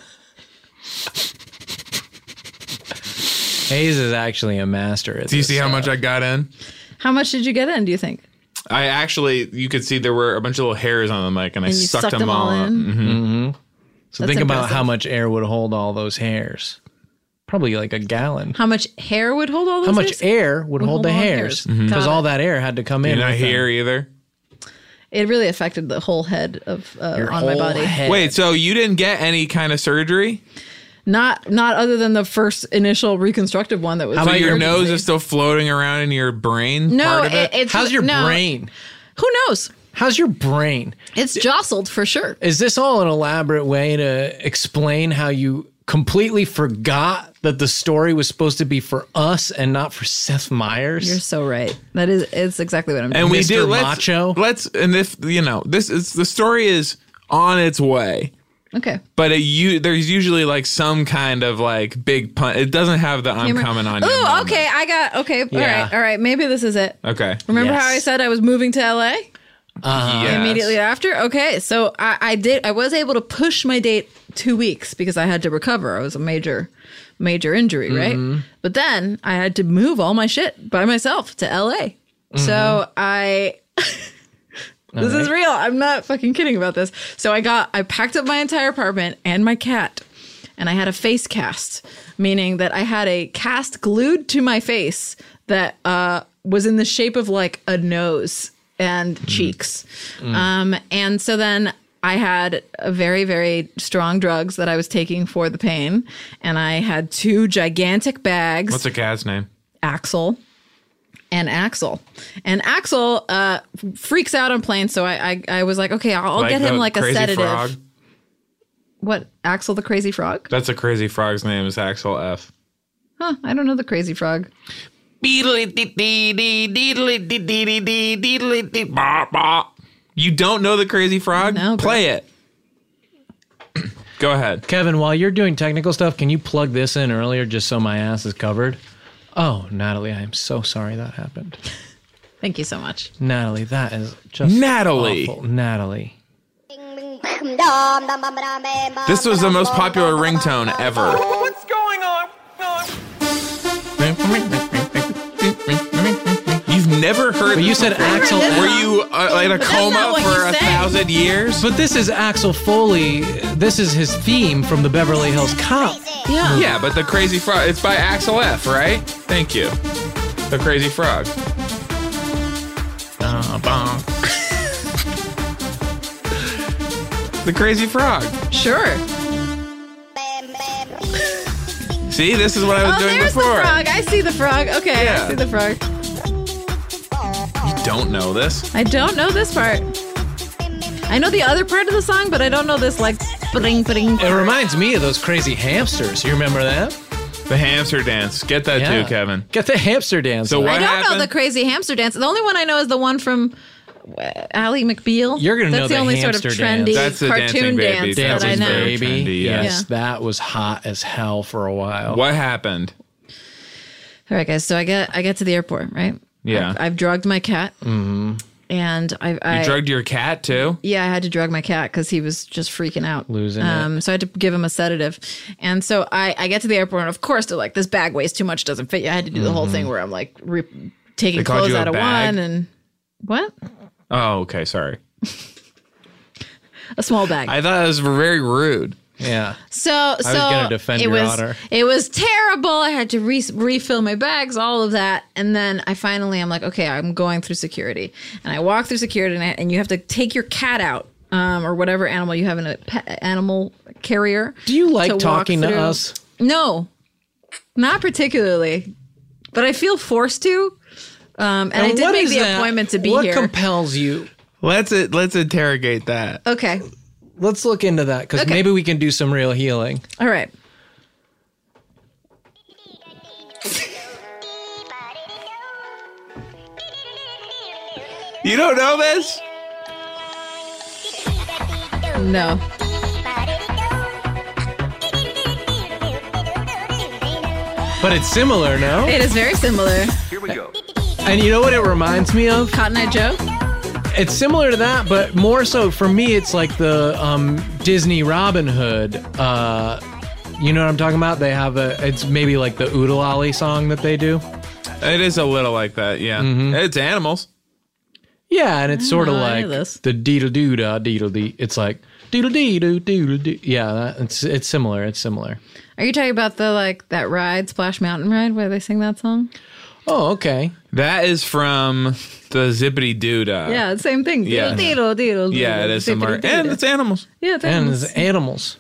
Speaker 3: Hayes is actually a master at
Speaker 4: Do you
Speaker 3: this
Speaker 4: see how
Speaker 3: stuff.
Speaker 4: much I got in?
Speaker 5: How much did you get in, do you think?
Speaker 4: You could see there were a bunch of little hairs on the mic, and I
Speaker 5: you
Speaker 4: sucked them all up.
Speaker 5: in?
Speaker 3: So
Speaker 5: That's
Speaker 3: think about
Speaker 5: impressive.
Speaker 3: how much air would hold all those hairs. Probably like a gallon.
Speaker 5: How much hair would hold all those
Speaker 3: How much
Speaker 5: hairs?
Speaker 3: air would hold the
Speaker 5: all
Speaker 3: hairs?
Speaker 5: hairs.
Speaker 3: Because
Speaker 5: Got
Speaker 3: all
Speaker 5: it.
Speaker 3: that air had to come in.
Speaker 4: You're not
Speaker 3: with them.
Speaker 4: here either.
Speaker 5: It really affected the whole head of
Speaker 3: Your
Speaker 5: on my
Speaker 3: whole
Speaker 5: body.
Speaker 3: head.
Speaker 4: Wait, so you didn't get any kind of surgery?
Speaker 5: Not other than the first initial reconstructive one that was.
Speaker 3: How
Speaker 4: So
Speaker 3: about
Speaker 4: your
Speaker 3: your
Speaker 4: nose is still floating around in your brain?
Speaker 5: No,
Speaker 4: part of it?
Speaker 5: it's
Speaker 3: How's your
Speaker 5: no.
Speaker 3: brain?
Speaker 5: Who knows?
Speaker 3: How's your brain?
Speaker 5: It's jostled for sure.
Speaker 3: Is this all an elaborate way to explain how you completely forgot that the story was supposed to be for us and not for Seth Meyers?
Speaker 5: You're so right. It's exactly what I'm doing.
Speaker 4: And we
Speaker 3: Mr.
Speaker 4: do
Speaker 3: Macho?
Speaker 4: and if this is the story is on its way.
Speaker 5: Okay.
Speaker 4: But there's usually like some kind of like big pun. It doesn't have the I'm coming on you.
Speaker 5: Oh,
Speaker 4: moment.
Speaker 5: okay.
Speaker 3: Yeah.
Speaker 5: All right. Maybe this is it.
Speaker 4: Okay.
Speaker 5: Remember
Speaker 3: Yes.
Speaker 5: how I said I was moving to LA
Speaker 4: Yes.
Speaker 5: immediately after? Okay. So I was able to push my date 2 weeks because I had to recover. I was a major injury, right? But then I had to move all my shit by myself to LA. So this is real. I'm not fucking kidding about this. So I packed up my entire apartment and my cat, and I had a face cast, meaning that I had a cast glued to my face that was in the shape of like a nose and cheeks. And so then I had a very, very strong drugs that I was taking for the pain, and I had 2 gigantic bags.
Speaker 4: What's the cat's name?
Speaker 5: Axel. And Axel freaks out on planes, so I was like, okay, I'll get him
Speaker 4: the
Speaker 5: like a
Speaker 4: Crazy
Speaker 5: sedative.
Speaker 4: Frog?
Speaker 5: What, Axel the Crazy Frog?
Speaker 4: That's a Crazy Frog's name is Axel F.
Speaker 5: Huh, I don't know the Crazy Frog.
Speaker 4: You don't know the Crazy Frog?
Speaker 5: No,
Speaker 4: Play it. Go ahead.
Speaker 3: Kevin, while you're doing technical stuff, can you plug this in earlier just so my ass is covered? Oh, Natalie, I am so sorry that happened.
Speaker 5: Thank you so much.
Speaker 3: Natalie, that is just
Speaker 4: Natalie.
Speaker 3: awful. Natalie.
Speaker 4: This was the most popular ringtone ever.
Speaker 11: What's going on?
Speaker 4: You've never heard
Speaker 3: But you
Speaker 4: this
Speaker 3: said
Speaker 4: before?
Speaker 3: Axel.
Speaker 4: Were you in a coma
Speaker 5: not what
Speaker 4: for
Speaker 5: he said.
Speaker 4: 1,000 years?
Speaker 3: But this is Axel Foley. This is his theme from the Beverly Hills Cop.
Speaker 5: Yeah.
Speaker 4: Yeah, but the Crazy Frog, it's by Axel F, right? Thank you. The Crazy Frog. The Crazy Frog.
Speaker 5: Sure.
Speaker 4: See, this is what I was doing
Speaker 5: There's
Speaker 4: before.
Speaker 5: the frog. I see the frog. Okay,
Speaker 4: Yeah.
Speaker 5: I see the frog.
Speaker 4: You don't know this?
Speaker 5: I don't know this part. I know the other part of the song, but I don't know this like bling bling.
Speaker 3: It reminds me of those crazy hamsters. You remember that?
Speaker 4: The hamster dance. Get that
Speaker 3: Yeah.
Speaker 4: too, Kevin.
Speaker 3: Get the hamster dance.
Speaker 4: So
Speaker 3: on.
Speaker 4: what
Speaker 5: I don't
Speaker 4: happened?
Speaker 5: know the crazy hamster dance. The only one I know is the one from Ally McBeal.
Speaker 3: You're gonna know
Speaker 5: That's the
Speaker 3: the
Speaker 5: only sort of
Speaker 3: hamster
Speaker 5: trendy
Speaker 3: dance.
Speaker 4: That's the
Speaker 5: cartoon
Speaker 4: dancing baby.
Speaker 5: dance that I
Speaker 3: Dancing
Speaker 5: know.
Speaker 4: very
Speaker 3: Baby.
Speaker 4: trendy, yeah.
Speaker 3: Yes,
Speaker 5: Yeah.
Speaker 3: that was hot as hell for a while.
Speaker 4: What happened?
Speaker 5: All right, guys. So I get to the airport, right?
Speaker 4: Yeah.
Speaker 5: I've drugged my cat, and I
Speaker 4: You drugged your cat too?
Speaker 5: Yeah, I had to drug my cat because he was just freaking out.
Speaker 3: Losing it.
Speaker 5: So I had to give him a sedative. And so I get to the airport, and of course, they're like, this bag weighs too much, doesn't fit you. I had to do the whole thing where I'm like taking
Speaker 4: They called
Speaker 5: clothes
Speaker 4: you a
Speaker 5: out of
Speaker 4: bag?
Speaker 5: one and what?
Speaker 4: Oh, okay. Sorry.
Speaker 5: A small bag.
Speaker 4: I thought it was very rude.
Speaker 3: Yeah.
Speaker 5: So
Speaker 3: was gonna defend
Speaker 5: it
Speaker 3: your
Speaker 5: was,
Speaker 3: honor.
Speaker 5: It was terrible. I had to refill my bags, all of that, and then I'm like, okay, I'm going through security, and I walk through security, and you have to take your cat out, or whatever animal you have in a pet animal carrier.
Speaker 3: Do you like
Speaker 5: walk
Speaker 3: talking to
Speaker 5: through.
Speaker 3: us?
Speaker 5: No, not particularly, but I feel forced to. And I did
Speaker 3: what
Speaker 5: make
Speaker 3: is
Speaker 5: the
Speaker 3: that?
Speaker 5: appointment to be
Speaker 3: what
Speaker 5: here.
Speaker 3: compels you?
Speaker 4: Let's interrogate that.
Speaker 5: Okay,
Speaker 3: Let's look into that because
Speaker 5: Okay.
Speaker 3: maybe we can do some real healing.
Speaker 5: all right.
Speaker 4: You don't know this?
Speaker 5: No.
Speaker 3: But it's similar, no?
Speaker 5: It is very similar.
Speaker 3: And you know what it reminds me of?
Speaker 5: Cotton Eye Joe?
Speaker 3: It's similar to that, but more so for me, it's like the Disney Robin Hood. You know what I'm talking about? They have it's maybe like the Oodalali song that they do.
Speaker 4: It is a little like that, yeah. It's animals.
Speaker 3: Yeah, and it's sort of
Speaker 5: know any
Speaker 3: like
Speaker 5: of this.
Speaker 3: the deedle doo da deedle dee. It's like deedle dee doo doodle dee. Yeah, it's similar. It's similar.
Speaker 5: Are you talking about that ride, Splash Mountain ride, where they sing that song?
Speaker 3: Oh, okay.
Speaker 4: That is from the Zippity Doo-Dah.
Speaker 5: Yeah, same thing.
Speaker 4: Yeah.
Speaker 5: Diddle, diddle,
Speaker 4: Yeah, it is similar.
Speaker 5: diddle,
Speaker 4: And it's animals.
Speaker 5: yeah, it's
Speaker 3: And
Speaker 5: animals.
Speaker 3: it's animals.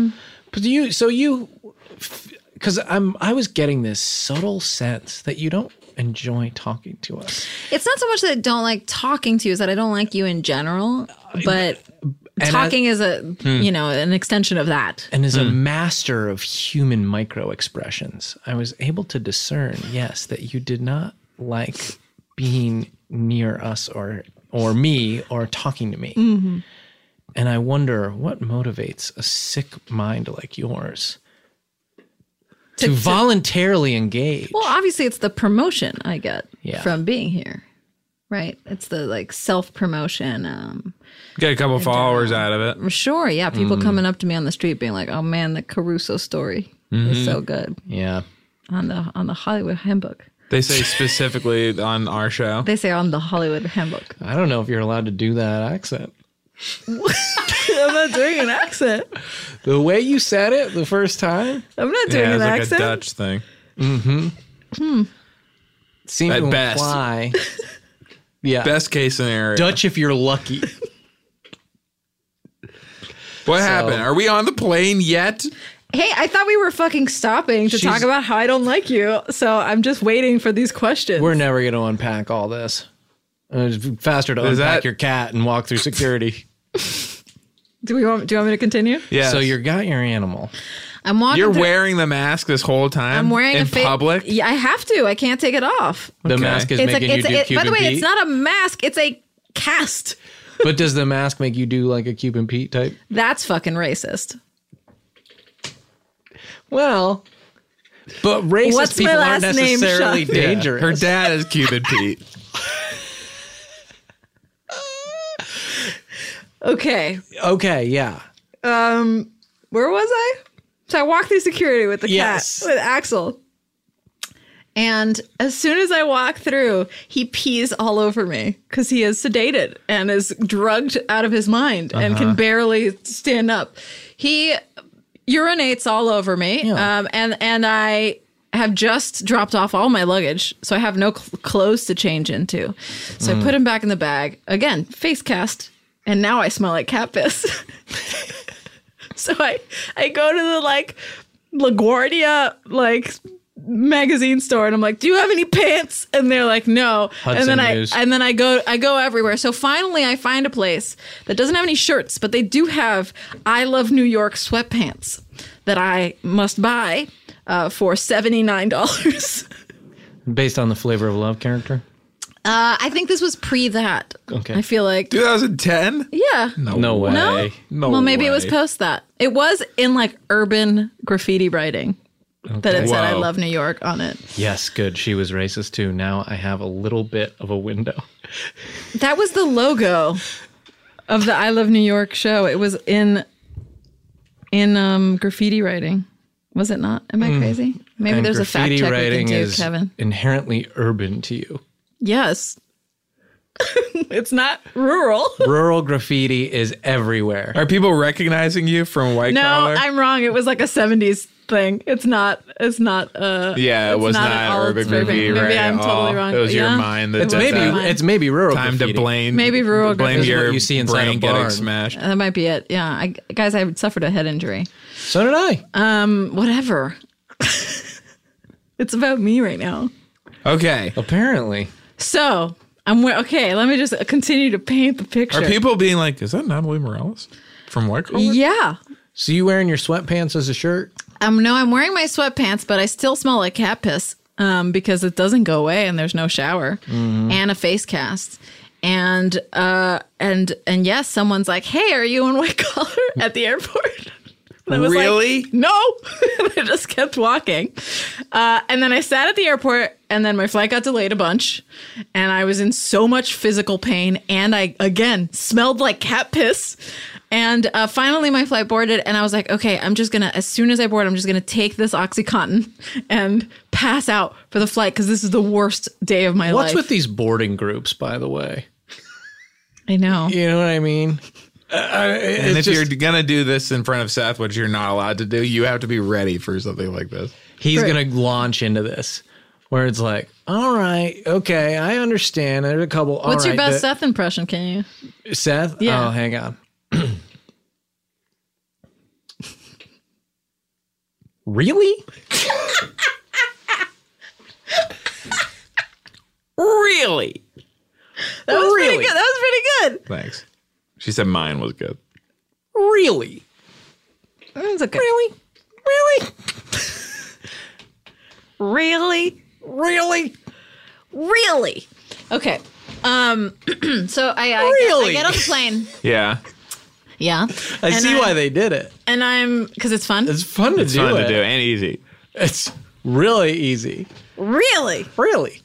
Speaker 3: But because I was getting this subtle sense that you don't enjoy talking to us.
Speaker 5: It's not so much that I don't like talking to you, it's that I don't like you in general, but
Speaker 3: And
Speaker 5: talking is an extension of that.
Speaker 3: And as a master of human micro expressions, I was able to discern, yes, that you did not like being near us or me or talking to me.
Speaker 5: Mm-hmm.
Speaker 3: And I wonder what motivates a sick mind like yours to voluntarily engage.
Speaker 5: Well, obviously, it's the promotion I get
Speaker 3: Yeah.
Speaker 5: from being here, right? It's the self promotion.
Speaker 4: Get a couple followers out of it.
Speaker 5: Sure, yeah. People coming up to me on the street being like, "Oh man, the Caruso story is so good."
Speaker 3: Yeah.
Speaker 5: On the Hollywood Handbook,
Speaker 4: They say specifically on our show.
Speaker 5: they say on the Hollywood Handbook.
Speaker 3: I don't know if you're allowed to do that accent.
Speaker 5: I'm not doing an accent.
Speaker 3: The way you said it the first time
Speaker 5: I'm not doing
Speaker 4: Yeah,
Speaker 5: an
Speaker 4: it's like
Speaker 5: accent.
Speaker 4: a Dutch thing.
Speaker 3: seemed
Speaker 4: At
Speaker 3: to
Speaker 4: best.
Speaker 3: imply. Yeah.
Speaker 4: Best case scenario.
Speaker 3: Dutch if you're lucky.
Speaker 4: What happened? Are we on the plane yet?
Speaker 5: Hey, I thought we were fucking stopping to talk about how I don't like you. So I'm just waiting for these questions.
Speaker 3: We're never going to unpack all this. It's faster to
Speaker 4: Is
Speaker 3: unpack
Speaker 4: that-
Speaker 3: your cat and walk through security.
Speaker 5: Do you want me to continue?
Speaker 4: Yeah.
Speaker 3: So you got your animal.
Speaker 5: I'm walking.
Speaker 4: You're
Speaker 5: through-
Speaker 4: wearing the mask this whole time?
Speaker 5: I'm wearing
Speaker 4: in
Speaker 5: a
Speaker 4: public?
Speaker 5: Yeah, I have to. I can't take it off.
Speaker 3: The
Speaker 4: Okay.
Speaker 3: mask is
Speaker 5: It's
Speaker 3: making you do
Speaker 5: by
Speaker 3: Cupid
Speaker 5: the way,
Speaker 3: Pete.
Speaker 5: it's not a mask. It's a cast.
Speaker 3: But does the mask make you do like a Cupid Pete type?
Speaker 5: That's fucking racist.
Speaker 3: Well, but racist
Speaker 5: What's my
Speaker 3: people aren't
Speaker 5: last name,
Speaker 3: necessarily
Speaker 5: Sean?
Speaker 3: dangerous.
Speaker 4: Her dad is Cupid Pete.
Speaker 5: Okay.
Speaker 3: Okay, yeah.
Speaker 5: Where was I? So I walked through security with the
Speaker 3: Yes.
Speaker 5: cat, with Axel. And as soon as I walk through, he pees all over me because he is sedated and is drugged out of his mind and can barely stand up. He urinates all over me. And I have just dropped off all my luggage, so I have no clothes to change into. So I put him back in the bag. Again, face cast. And now I smell like cat piss. So I go to the LaGuardia magazine store and I'm like, do you have any pants? And they're like, no.
Speaker 3: Hudson News.
Speaker 5: And then I go everywhere. So finally I find a place that doesn't have any shirts, but they do have I Love New York sweatpants that I must buy for $79.
Speaker 3: Based on the Flavor of Love character?
Speaker 5: I think this was pre that.
Speaker 3: Okay.
Speaker 5: I feel like
Speaker 4: 2010?
Speaker 5: yeah.
Speaker 3: No way.
Speaker 5: No?
Speaker 4: No
Speaker 5: Well, maybe it was
Speaker 4: way.
Speaker 5: post that. It was in urban graffiti writing that it said I
Speaker 4: Whoa.
Speaker 5: love New York on it.
Speaker 3: Yes, good. She was racist too. Now I have a little bit of a window.
Speaker 5: That was the logo of the I Love New York show. It was in graffiti writing. Was it not? Am I crazy? Maybe
Speaker 3: And
Speaker 5: there's a fact
Speaker 3: graffiti
Speaker 5: check we can
Speaker 3: writing
Speaker 5: do,
Speaker 3: is
Speaker 5: Kevin.
Speaker 3: inherently urban to you.
Speaker 5: Yes. It's not rural.
Speaker 3: Rural graffiti is everywhere.
Speaker 4: Are people recognizing you from White
Speaker 5: No,
Speaker 4: Collar?
Speaker 5: I'm wrong. It was like a 70s thing. It's not
Speaker 4: Yeah, it
Speaker 5: it's
Speaker 4: was
Speaker 5: not
Speaker 4: not
Speaker 5: at all
Speaker 4: urban
Speaker 5: its urban.
Speaker 4: graffiti,
Speaker 5: Maybe
Speaker 4: right?
Speaker 5: I'm
Speaker 4: at
Speaker 5: totally
Speaker 4: all.
Speaker 5: wrong.
Speaker 4: It was your
Speaker 5: Yeah.
Speaker 4: mind that
Speaker 5: It was
Speaker 4: did
Speaker 3: Maybe
Speaker 4: that.
Speaker 5: mine.
Speaker 3: it's maybe rural
Speaker 4: Time
Speaker 3: graffiti.
Speaker 4: to blame.
Speaker 5: Maybe rural
Speaker 4: blame
Speaker 5: graffiti.
Speaker 4: your
Speaker 3: What you see inside
Speaker 4: brain
Speaker 3: a
Speaker 4: getting
Speaker 3: barn.
Speaker 4: smashed.
Speaker 5: That might be it. Yeah. Guys, I suffered a head injury.
Speaker 3: So did I.
Speaker 5: Whatever. It's about me right now.
Speaker 4: Okay.
Speaker 3: Apparently.
Speaker 5: So okay. Let me just continue to paint the picture.
Speaker 4: Are people being like, is that Natalie Morales from White Collar?
Speaker 5: Yeah.
Speaker 3: So you wearing your sweatpants as a shirt?
Speaker 5: No, I'm wearing my sweatpants, but I still smell like cat piss because it doesn't go away and there's no shower and a face cast. And yes, someone's like, "Hey, are you in White Collar at the airport?" And I was
Speaker 4: Really?
Speaker 5: like, no. I just kept walking. And then I sat at the airport and then my flight got delayed a bunch and I was in so much physical pain and I, again, smelled like cat piss. And finally my flight boarded and I was like, okay, as soon as I board, I'm just going to take this OxyContin and pass out for the flight because this is the worst day of my life.
Speaker 3: What's with these boarding groups, by the way?
Speaker 5: I know.
Speaker 3: You know what I mean?
Speaker 4: And if you're going to do this in front of Seth, which you're not allowed to do, you have to be ready for something like this.
Speaker 3: He's going to launch into this where it's like, all right, okay, I understand. There's a couple.
Speaker 5: What's your best Seth impression? Can you?
Speaker 3: Seth?
Speaker 5: Yeah.
Speaker 3: Oh, hang on. Really?
Speaker 4: Really?
Speaker 5: That was pretty good. That was pretty good.
Speaker 4: Thanks. She said mine was good.
Speaker 3: Really?
Speaker 5: It's okay.
Speaker 3: Really? Really?
Speaker 5: Really?
Speaker 3: Really?
Speaker 5: Really? Okay. So I
Speaker 3: Really?
Speaker 5: get on the plane.
Speaker 4: Yeah.
Speaker 5: Yeah.
Speaker 3: I
Speaker 5: And
Speaker 3: see why they did it.
Speaker 5: And I'm because it's fun.
Speaker 3: It's fun to
Speaker 4: It's
Speaker 3: do
Speaker 4: fun
Speaker 3: it.
Speaker 4: to do and easy.
Speaker 3: It's really easy.
Speaker 5: Really?
Speaker 3: Really?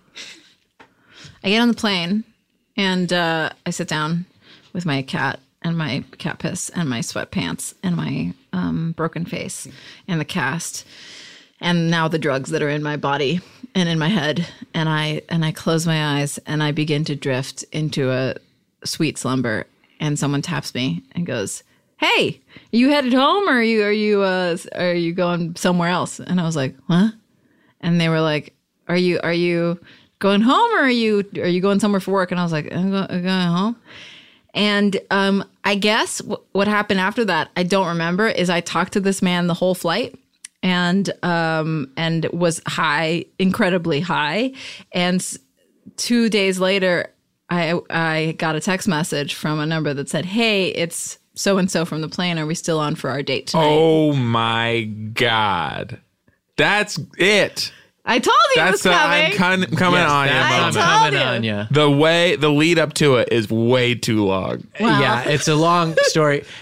Speaker 5: I get on the plane and I sit down with my cat and my cat piss and my sweatpants and my broken face and the cast and now the drugs that are in my body and in my head and I close my eyes and I begin to drift into a sweet slumber and someone taps me and goes, "Hey, are you headed home or are you going somewhere else?" And I was like, "What?" And they were like, "Are you going home or are you going somewhere for work?" And I was like, I'm going home. And I guess what happened after that, I don't remember, is I talked to this man the whole flight and was high, incredibly high. And 2 days later, I got a text message from a number that said, "Hey, it's so-and-so from the plane. Are we still on for our date tonight?"
Speaker 4: Oh my God. That's it.
Speaker 5: I told you it was
Speaker 4: That's
Speaker 5: coming.
Speaker 4: I'm coming on you.
Speaker 5: I
Speaker 4: moment.
Speaker 5: told
Speaker 3: Coming
Speaker 5: you.
Speaker 3: on ya.
Speaker 4: The lead up to it is way too long.
Speaker 5: Wow.
Speaker 3: Yeah, it's a long story.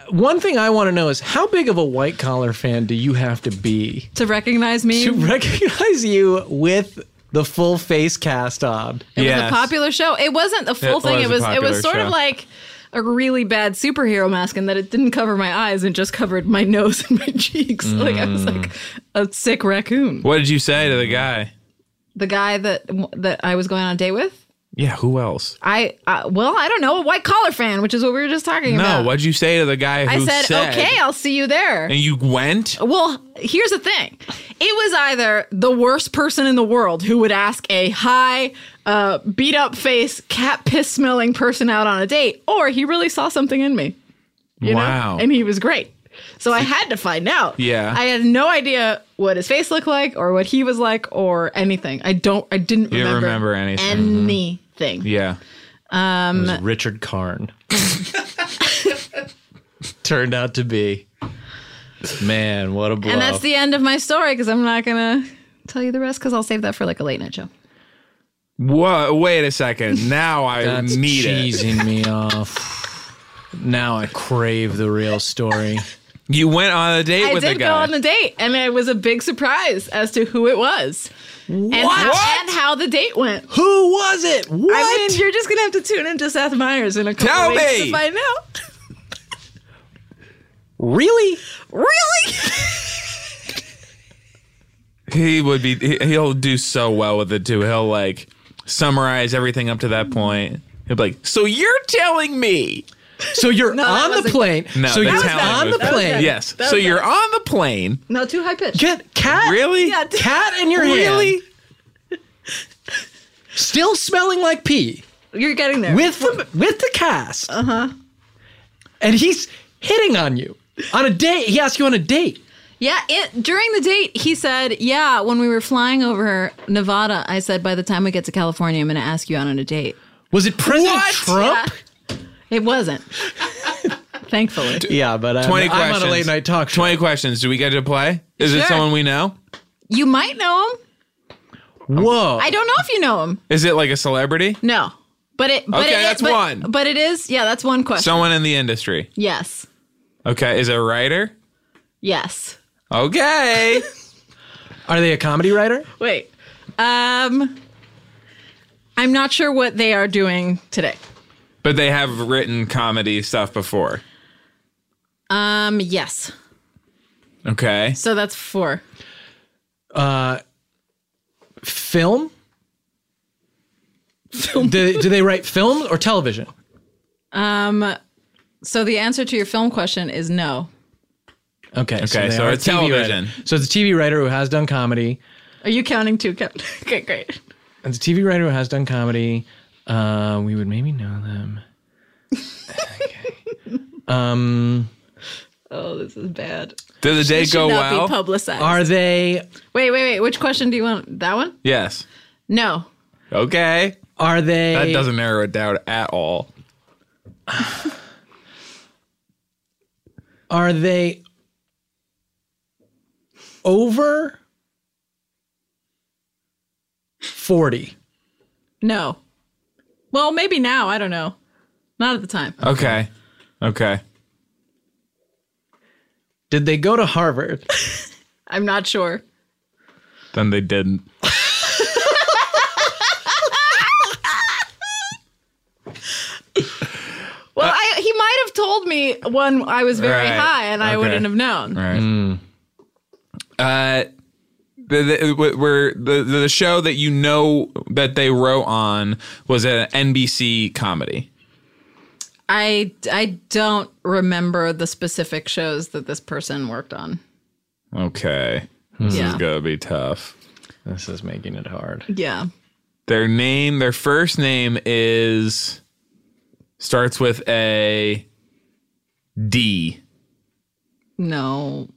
Speaker 3: one thing I want to know is how big of a white collar fan do you have to be
Speaker 5: To recognize me,
Speaker 3: to recognize you with the full face cast on?
Speaker 5: it was a popular show. It wasn't the full
Speaker 4: It
Speaker 5: thing.
Speaker 4: was a
Speaker 5: It
Speaker 4: popular
Speaker 5: was sort
Speaker 4: show.
Speaker 5: of like a really bad superhero mask in that it didn't cover my eyes and just covered my nose and my cheeks. Like I was like a sick raccoon.
Speaker 4: What did you say to the guy?
Speaker 5: The guy that I was going on a date with.
Speaker 4: Yeah, who else?
Speaker 5: I don't know, a white collar fan, which is what we were just talking about.
Speaker 4: No, what'd you say to the guy who
Speaker 5: I said, okay, I'll see you there.
Speaker 4: And you went?
Speaker 5: Well, here's the thing. It was either the worst person in the world who would ask a high, beat up face, cat piss smelling person out on a date, or he really saw something in me. You
Speaker 4: Wow.
Speaker 5: know? And he was great. So I had to find out.
Speaker 4: Yeah.
Speaker 5: I had no idea what his face looked like or what he was like or anything. I didn't
Speaker 4: You didn't remember anything.
Speaker 5: anything.
Speaker 4: Yeah.
Speaker 3: It was Richard Karn. Turned out to be. Man, what a blow.
Speaker 5: And that's the end of my story because I'm not going to tell you the rest because I'll save that for like a late night show.
Speaker 4: Whoa, wait a second. Now I
Speaker 3: That's
Speaker 4: need it.
Speaker 3: cheesing me off. Now I crave the real story.
Speaker 4: You went on a date
Speaker 5: I
Speaker 4: with a
Speaker 5: did
Speaker 4: guy.
Speaker 5: go on the date, and it was a big surprise as to who it was. And how the date went.
Speaker 3: Who was it? What?
Speaker 5: I mean, you're just going to have to tune into Seth Meyers in a couple
Speaker 4: Tell
Speaker 5: weeks
Speaker 4: me.
Speaker 5: to find out.
Speaker 3: Really?
Speaker 5: Really?
Speaker 4: He would be. He'll do so well with it too. He'll like summarize everything up to that point. He'll be like, "So you're telling me?"
Speaker 3: So you're
Speaker 5: No, that
Speaker 3: on the
Speaker 5: wasn't-
Speaker 3: plane.
Speaker 4: No,
Speaker 3: so
Speaker 4: the
Speaker 3: you're
Speaker 4: talent
Speaker 3: on
Speaker 4: was-
Speaker 3: the plane.
Speaker 4: Yes.
Speaker 5: That
Speaker 4: So
Speaker 5: was
Speaker 4: you're
Speaker 5: it.
Speaker 4: on the plane.
Speaker 5: No, too high pitched.
Speaker 3: Get cat.
Speaker 4: Really?
Speaker 5: Yeah,
Speaker 3: Cat in your
Speaker 4: Really?
Speaker 3: hand. Still smelling like pee.
Speaker 5: You're getting there.
Speaker 3: With the cast. And he's hitting on you on a date. He asked you on a date.
Speaker 5: Yeah, during the date, he said, yeah, when we were flying over Nevada, I said, by the time we get to California, I'm going to ask you out on a date.
Speaker 3: Was it President
Speaker 4: What?
Speaker 3: Trump?
Speaker 5: Yeah. It wasn't. Thankfully.
Speaker 3: Yeah, but
Speaker 4: 20
Speaker 3: I'm
Speaker 4: questions.
Speaker 3: on a late night talk show.
Speaker 4: 20 questions. Do we get to play? Is it
Speaker 5: Sure.
Speaker 4: someone we know?
Speaker 5: You might know him.
Speaker 3: Whoa.
Speaker 5: I don't know if you know him.
Speaker 4: Is it like a celebrity?
Speaker 5: No. But it. But
Speaker 4: Okay,
Speaker 5: it,
Speaker 4: that's
Speaker 5: but,
Speaker 4: one.
Speaker 5: But it is. Yeah, that's one question.
Speaker 4: Someone in the industry.
Speaker 5: Yes.
Speaker 4: Okay. Is it a writer?
Speaker 5: Yes.
Speaker 4: Okay.
Speaker 3: Are they a comedy writer?
Speaker 5: Wait. I'm not sure what they are doing today.
Speaker 4: But they have written comedy stuff before.
Speaker 5: Yes.
Speaker 4: Okay.
Speaker 5: So that's 4.
Speaker 3: Film? Do they write film or television?
Speaker 5: So the answer to your film question is no.
Speaker 3: Okay,
Speaker 4: Okay,
Speaker 3: they
Speaker 4: so
Speaker 3: are
Speaker 4: it's
Speaker 3: a TV
Speaker 4: television.
Speaker 3: writer. So it's a TV writer who has done comedy.
Speaker 5: Are you counting too, Kevin? Okay, great.
Speaker 3: It's a TV writer who has done comedy. We would maybe know them.
Speaker 5: Oh, this is bad.
Speaker 4: Did the
Speaker 5: This
Speaker 4: date
Speaker 5: should
Speaker 4: go
Speaker 5: not
Speaker 4: well?
Speaker 5: be publicized.
Speaker 3: Are they?
Speaker 5: Wait. Which question do you want? That one?
Speaker 4: Yes.
Speaker 5: No.
Speaker 4: Okay.
Speaker 3: Are they?
Speaker 4: That doesn't narrow it down at all.
Speaker 3: Are they over 40?
Speaker 5: No. Well, maybe now. I don't know. Not at the time.
Speaker 4: Okay. Okay.
Speaker 3: Did they go to Harvard?
Speaker 5: I'm not sure.
Speaker 4: Then they didn't.
Speaker 5: Well, he might have told me when I was very
Speaker 4: Right.
Speaker 5: high, and I
Speaker 4: Okay.
Speaker 5: wouldn't have known.
Speaker 4: Right. The show that you know that they wrote on was an NBC comedy.
Speaker 5: I don't remember the specific shows that this person worked on.
Speaker 4: Okay. This
Speaker 5: Yeah.
Speaker 4: is gonna be tough.
Speaker 3: This is making it hard.
Speaker 5: Yeah.
Speaker 4: Their first name starts with a D.
Speaker 5: No.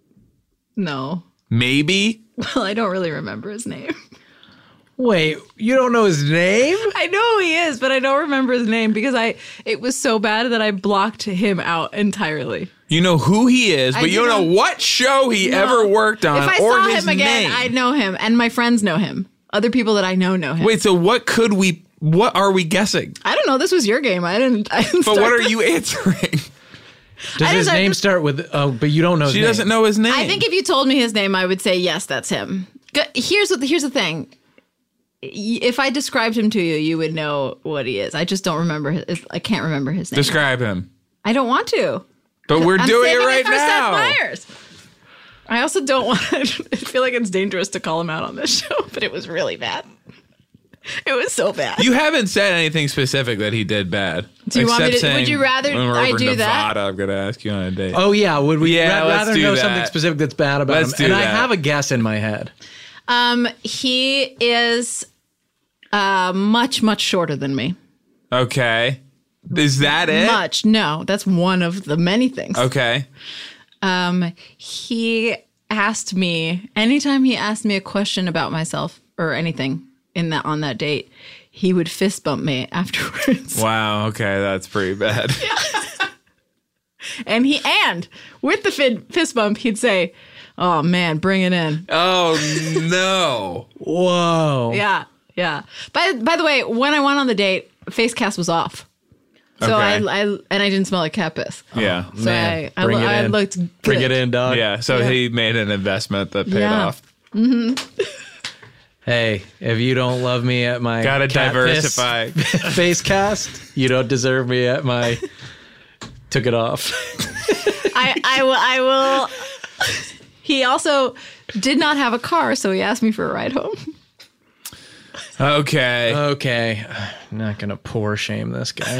Speaker 4: Maybe?
Speaker 5: Well, I don't really remember his name.
Speaker 3: Wait, you don't know his name?
Speaker 5: I know who he is, but I don't remember his name because it was so bad that I blocked him out entirely.
Speaker 4: You know who he is,
Speaker 5: I
Speaker 4: but you don't know
Speaker 5: do not-
Speaker 4: what show he
Speaker 5: No.
Speaker 4: ever worked on
Speaker 5: If I
Speaker 4: or
Speaker 5: saw
Speaker 4: his
Speaker 5: him again,
Speaker 4: name.
Speaker 5: I'd know him, and my friends know him. Other people that I know him.
Speaker 4: Wait, so what are we guessing?
Speaker 5: I don't know. This was your game. I didn't.
Speaker 4: But what are you answering?
Speaker 3: Does his name start with? Oh, but you don't know.
Speaker 4: She doesn't know his name.
Speaker 5: I think if you told me his name, I would say yes, that's him. Here's the thing. If I described him to you, you would know what he is. I just don't remember. I can't remember his name.
Speaker 4: Describe him.
Speaker 5: I don't want to.
Speaker 4: But we're doing it
Speaker 5: saving
Speaker 4: right
Speaker 5: for
Speaker 4: now.
Speaker 5: Seth Meyers. I also don't want. I feel like it's dangerous to call him out on this show, but it was really bad. It was so bad.
Speaker 4: You haven't said anything specific that he did bad.
Speaker 5: Do you want me to?
Speaker 4: Saying,
Speaker 5: Would you rather
Speaker 4: when we're
Speaker 5: I
Speaker 4: over
Speaker 5: do
Speaker 4: Nevada,
Speaker 5: that?
Speaker 4: I'm going to ask you on a date.
Speaker 3: Oh yeah, would we?
Speaker 4: Yeah, let's
Speaker 3: rather
Speaker 4: do
Speaker 3: know
Speaker 4: that.
Speaker 3: something specific that's bad about
Speaker 4: Let's
Speaker 3: him.
Speaker 4: do
Speaker 3: And I
Speaker 4: that.
Speaker 3: have a guess in my head.
Speaker 5: He is much shorter than me.
Speaker 4: Okay. Is that it?
Speaker 5: Much. No, that's one of the many things.
Speaker 4: Okay.
Speaker 5: He asked me anytime he asked me a question about myself or anything on that date, he would fist bump me afterwards.
Speaker 4: Wow. Okay. That's pretty bad.
Speaker 5: And with the fist bump, he'd say, "Oh man, bring it in."
Speaker 4: Oh no.
Speaker 3: Whoa.
Speaker 5: Yeah. By the way, when I went on the date, face cast was off. So
Speaker 4: Okay.
Speaker 5: I didn't smell like cat piss.
Speaker 4: Yeah.
Speaker 5: So
Speaker 3: Man,
Speaker 5: I
Speaker 3: bring it in.
Speaker 5: looked good.
Speaker 3: Bring it in, dog.
Speaker 4: Yeah. So he made an investment that paid
Speaker 5: Yeah.
Speaker 4: off.
Speaker 3: Hey, if you don't love me at my
Speaker 4: Gotta
Speaker 3: cat
Speaker 4: diversify.
Speaker 3: piss face cast, you don't deserve me at my took it off.
Speaker 5: I will. He also did not have a car, so he asked me for a ride home.
Speaker 4: Okay.
Speaker 3: Okay, I'm not gonna poor shame this guy.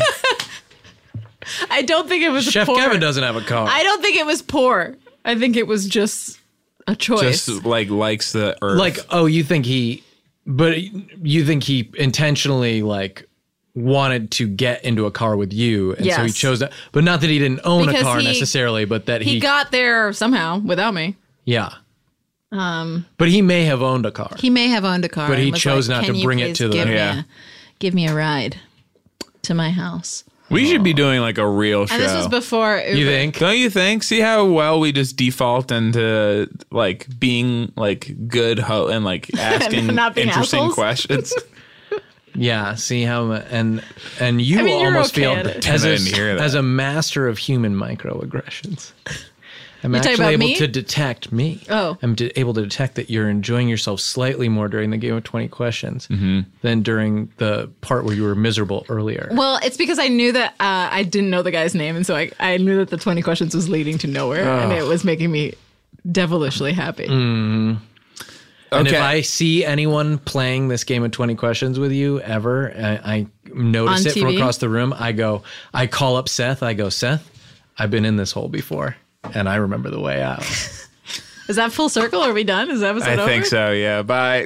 Speaker 5: I don't think it was
Speaker 3: Chef
Speaker 5: poor.
Speaker 3: Kevin doesn't have a car.
Speaker 5: I don't think it was poor. I think it was just a choice.
Speaker 4: Just likes the earth.
Speaker 3: Like, oh, you think he intentionally wanted to get into a car with you, and so he
Speaker 5: Yes.
Speaker 3: chose that. But not that he didn't own
Speaker 5: Because
Speaker 3: a car
Speaker 5: he-
Speaker 3: necessarily, but that
Speaker 5: he got there somehow without me.
Speaker 3: yeah. But he may have owned a car.
Speaker 5: He may have owned a car,
Speaker 3: But he
Speaker 5: and was
Speaker 3: chose
Speaker 5: like,
Speaker 3: not
Speaker 5: "Can
Speaker 3: to
Speaker 5: you
Speaker 3: bring it
Speaker 5: please
Speaker 3: to the-
Speaker 5: give me a ride to my house."
Speaker 4: we should be doing like a real show.
Speaker 5: And this was before Uber.
Speaker 3: You think?
Speaker 4: Don't you think? See how well we just default into like being like good and like asking
Speaker 5: Not being
Speaker 4: interesting
Speaker 5: assholes?
Speaker 4: questions.
Speaker 3: Yeah, see how and you
Speaker 5: I mean, you're
Speaker 3: almost
Speaker 5: okay
Speaker 3: feel
Speaker 5: at it.
Speaker 3: as
Speaker 4: I didn't hear that.
Speaker 3: as a master of human microaggressions. I'm
Speaker 5: talking
Speaker 3: actually
Speaker 5: about
Speaker 3: able
Speaker 5: me?
Speaker 3: to detect me.
Speaker 5: Oh.
Speaker 3: I'm able to detect that you're enjoying yourself slightly more during the game of 20 questions than during the part where you were miserable earlier.
Speaker 5: Well, it's because I knew that I didn't know the guy's name, and so I knew that the 20 questions was leading to nowhere, and it was making me devilishly happy.
Speaker 3: And if
Speaker 4: Okay.
Speaker 3: I see anyone playing this game of 20 questions with you ever, I notice
Speaker 5: On
Speaker 3: it from
Speaker 5: TV?
Speaker 3: across the room. I call up Seth. I go, Seth, I've been in this hole before, and I remember the way out.
Speaker 5: Is that full circle? Are we done? Is the episode over?
Speaker 4: I think so. Yeah. Bye.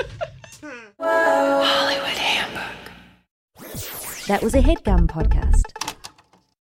Speaker 1: That was a HeadGum podcast.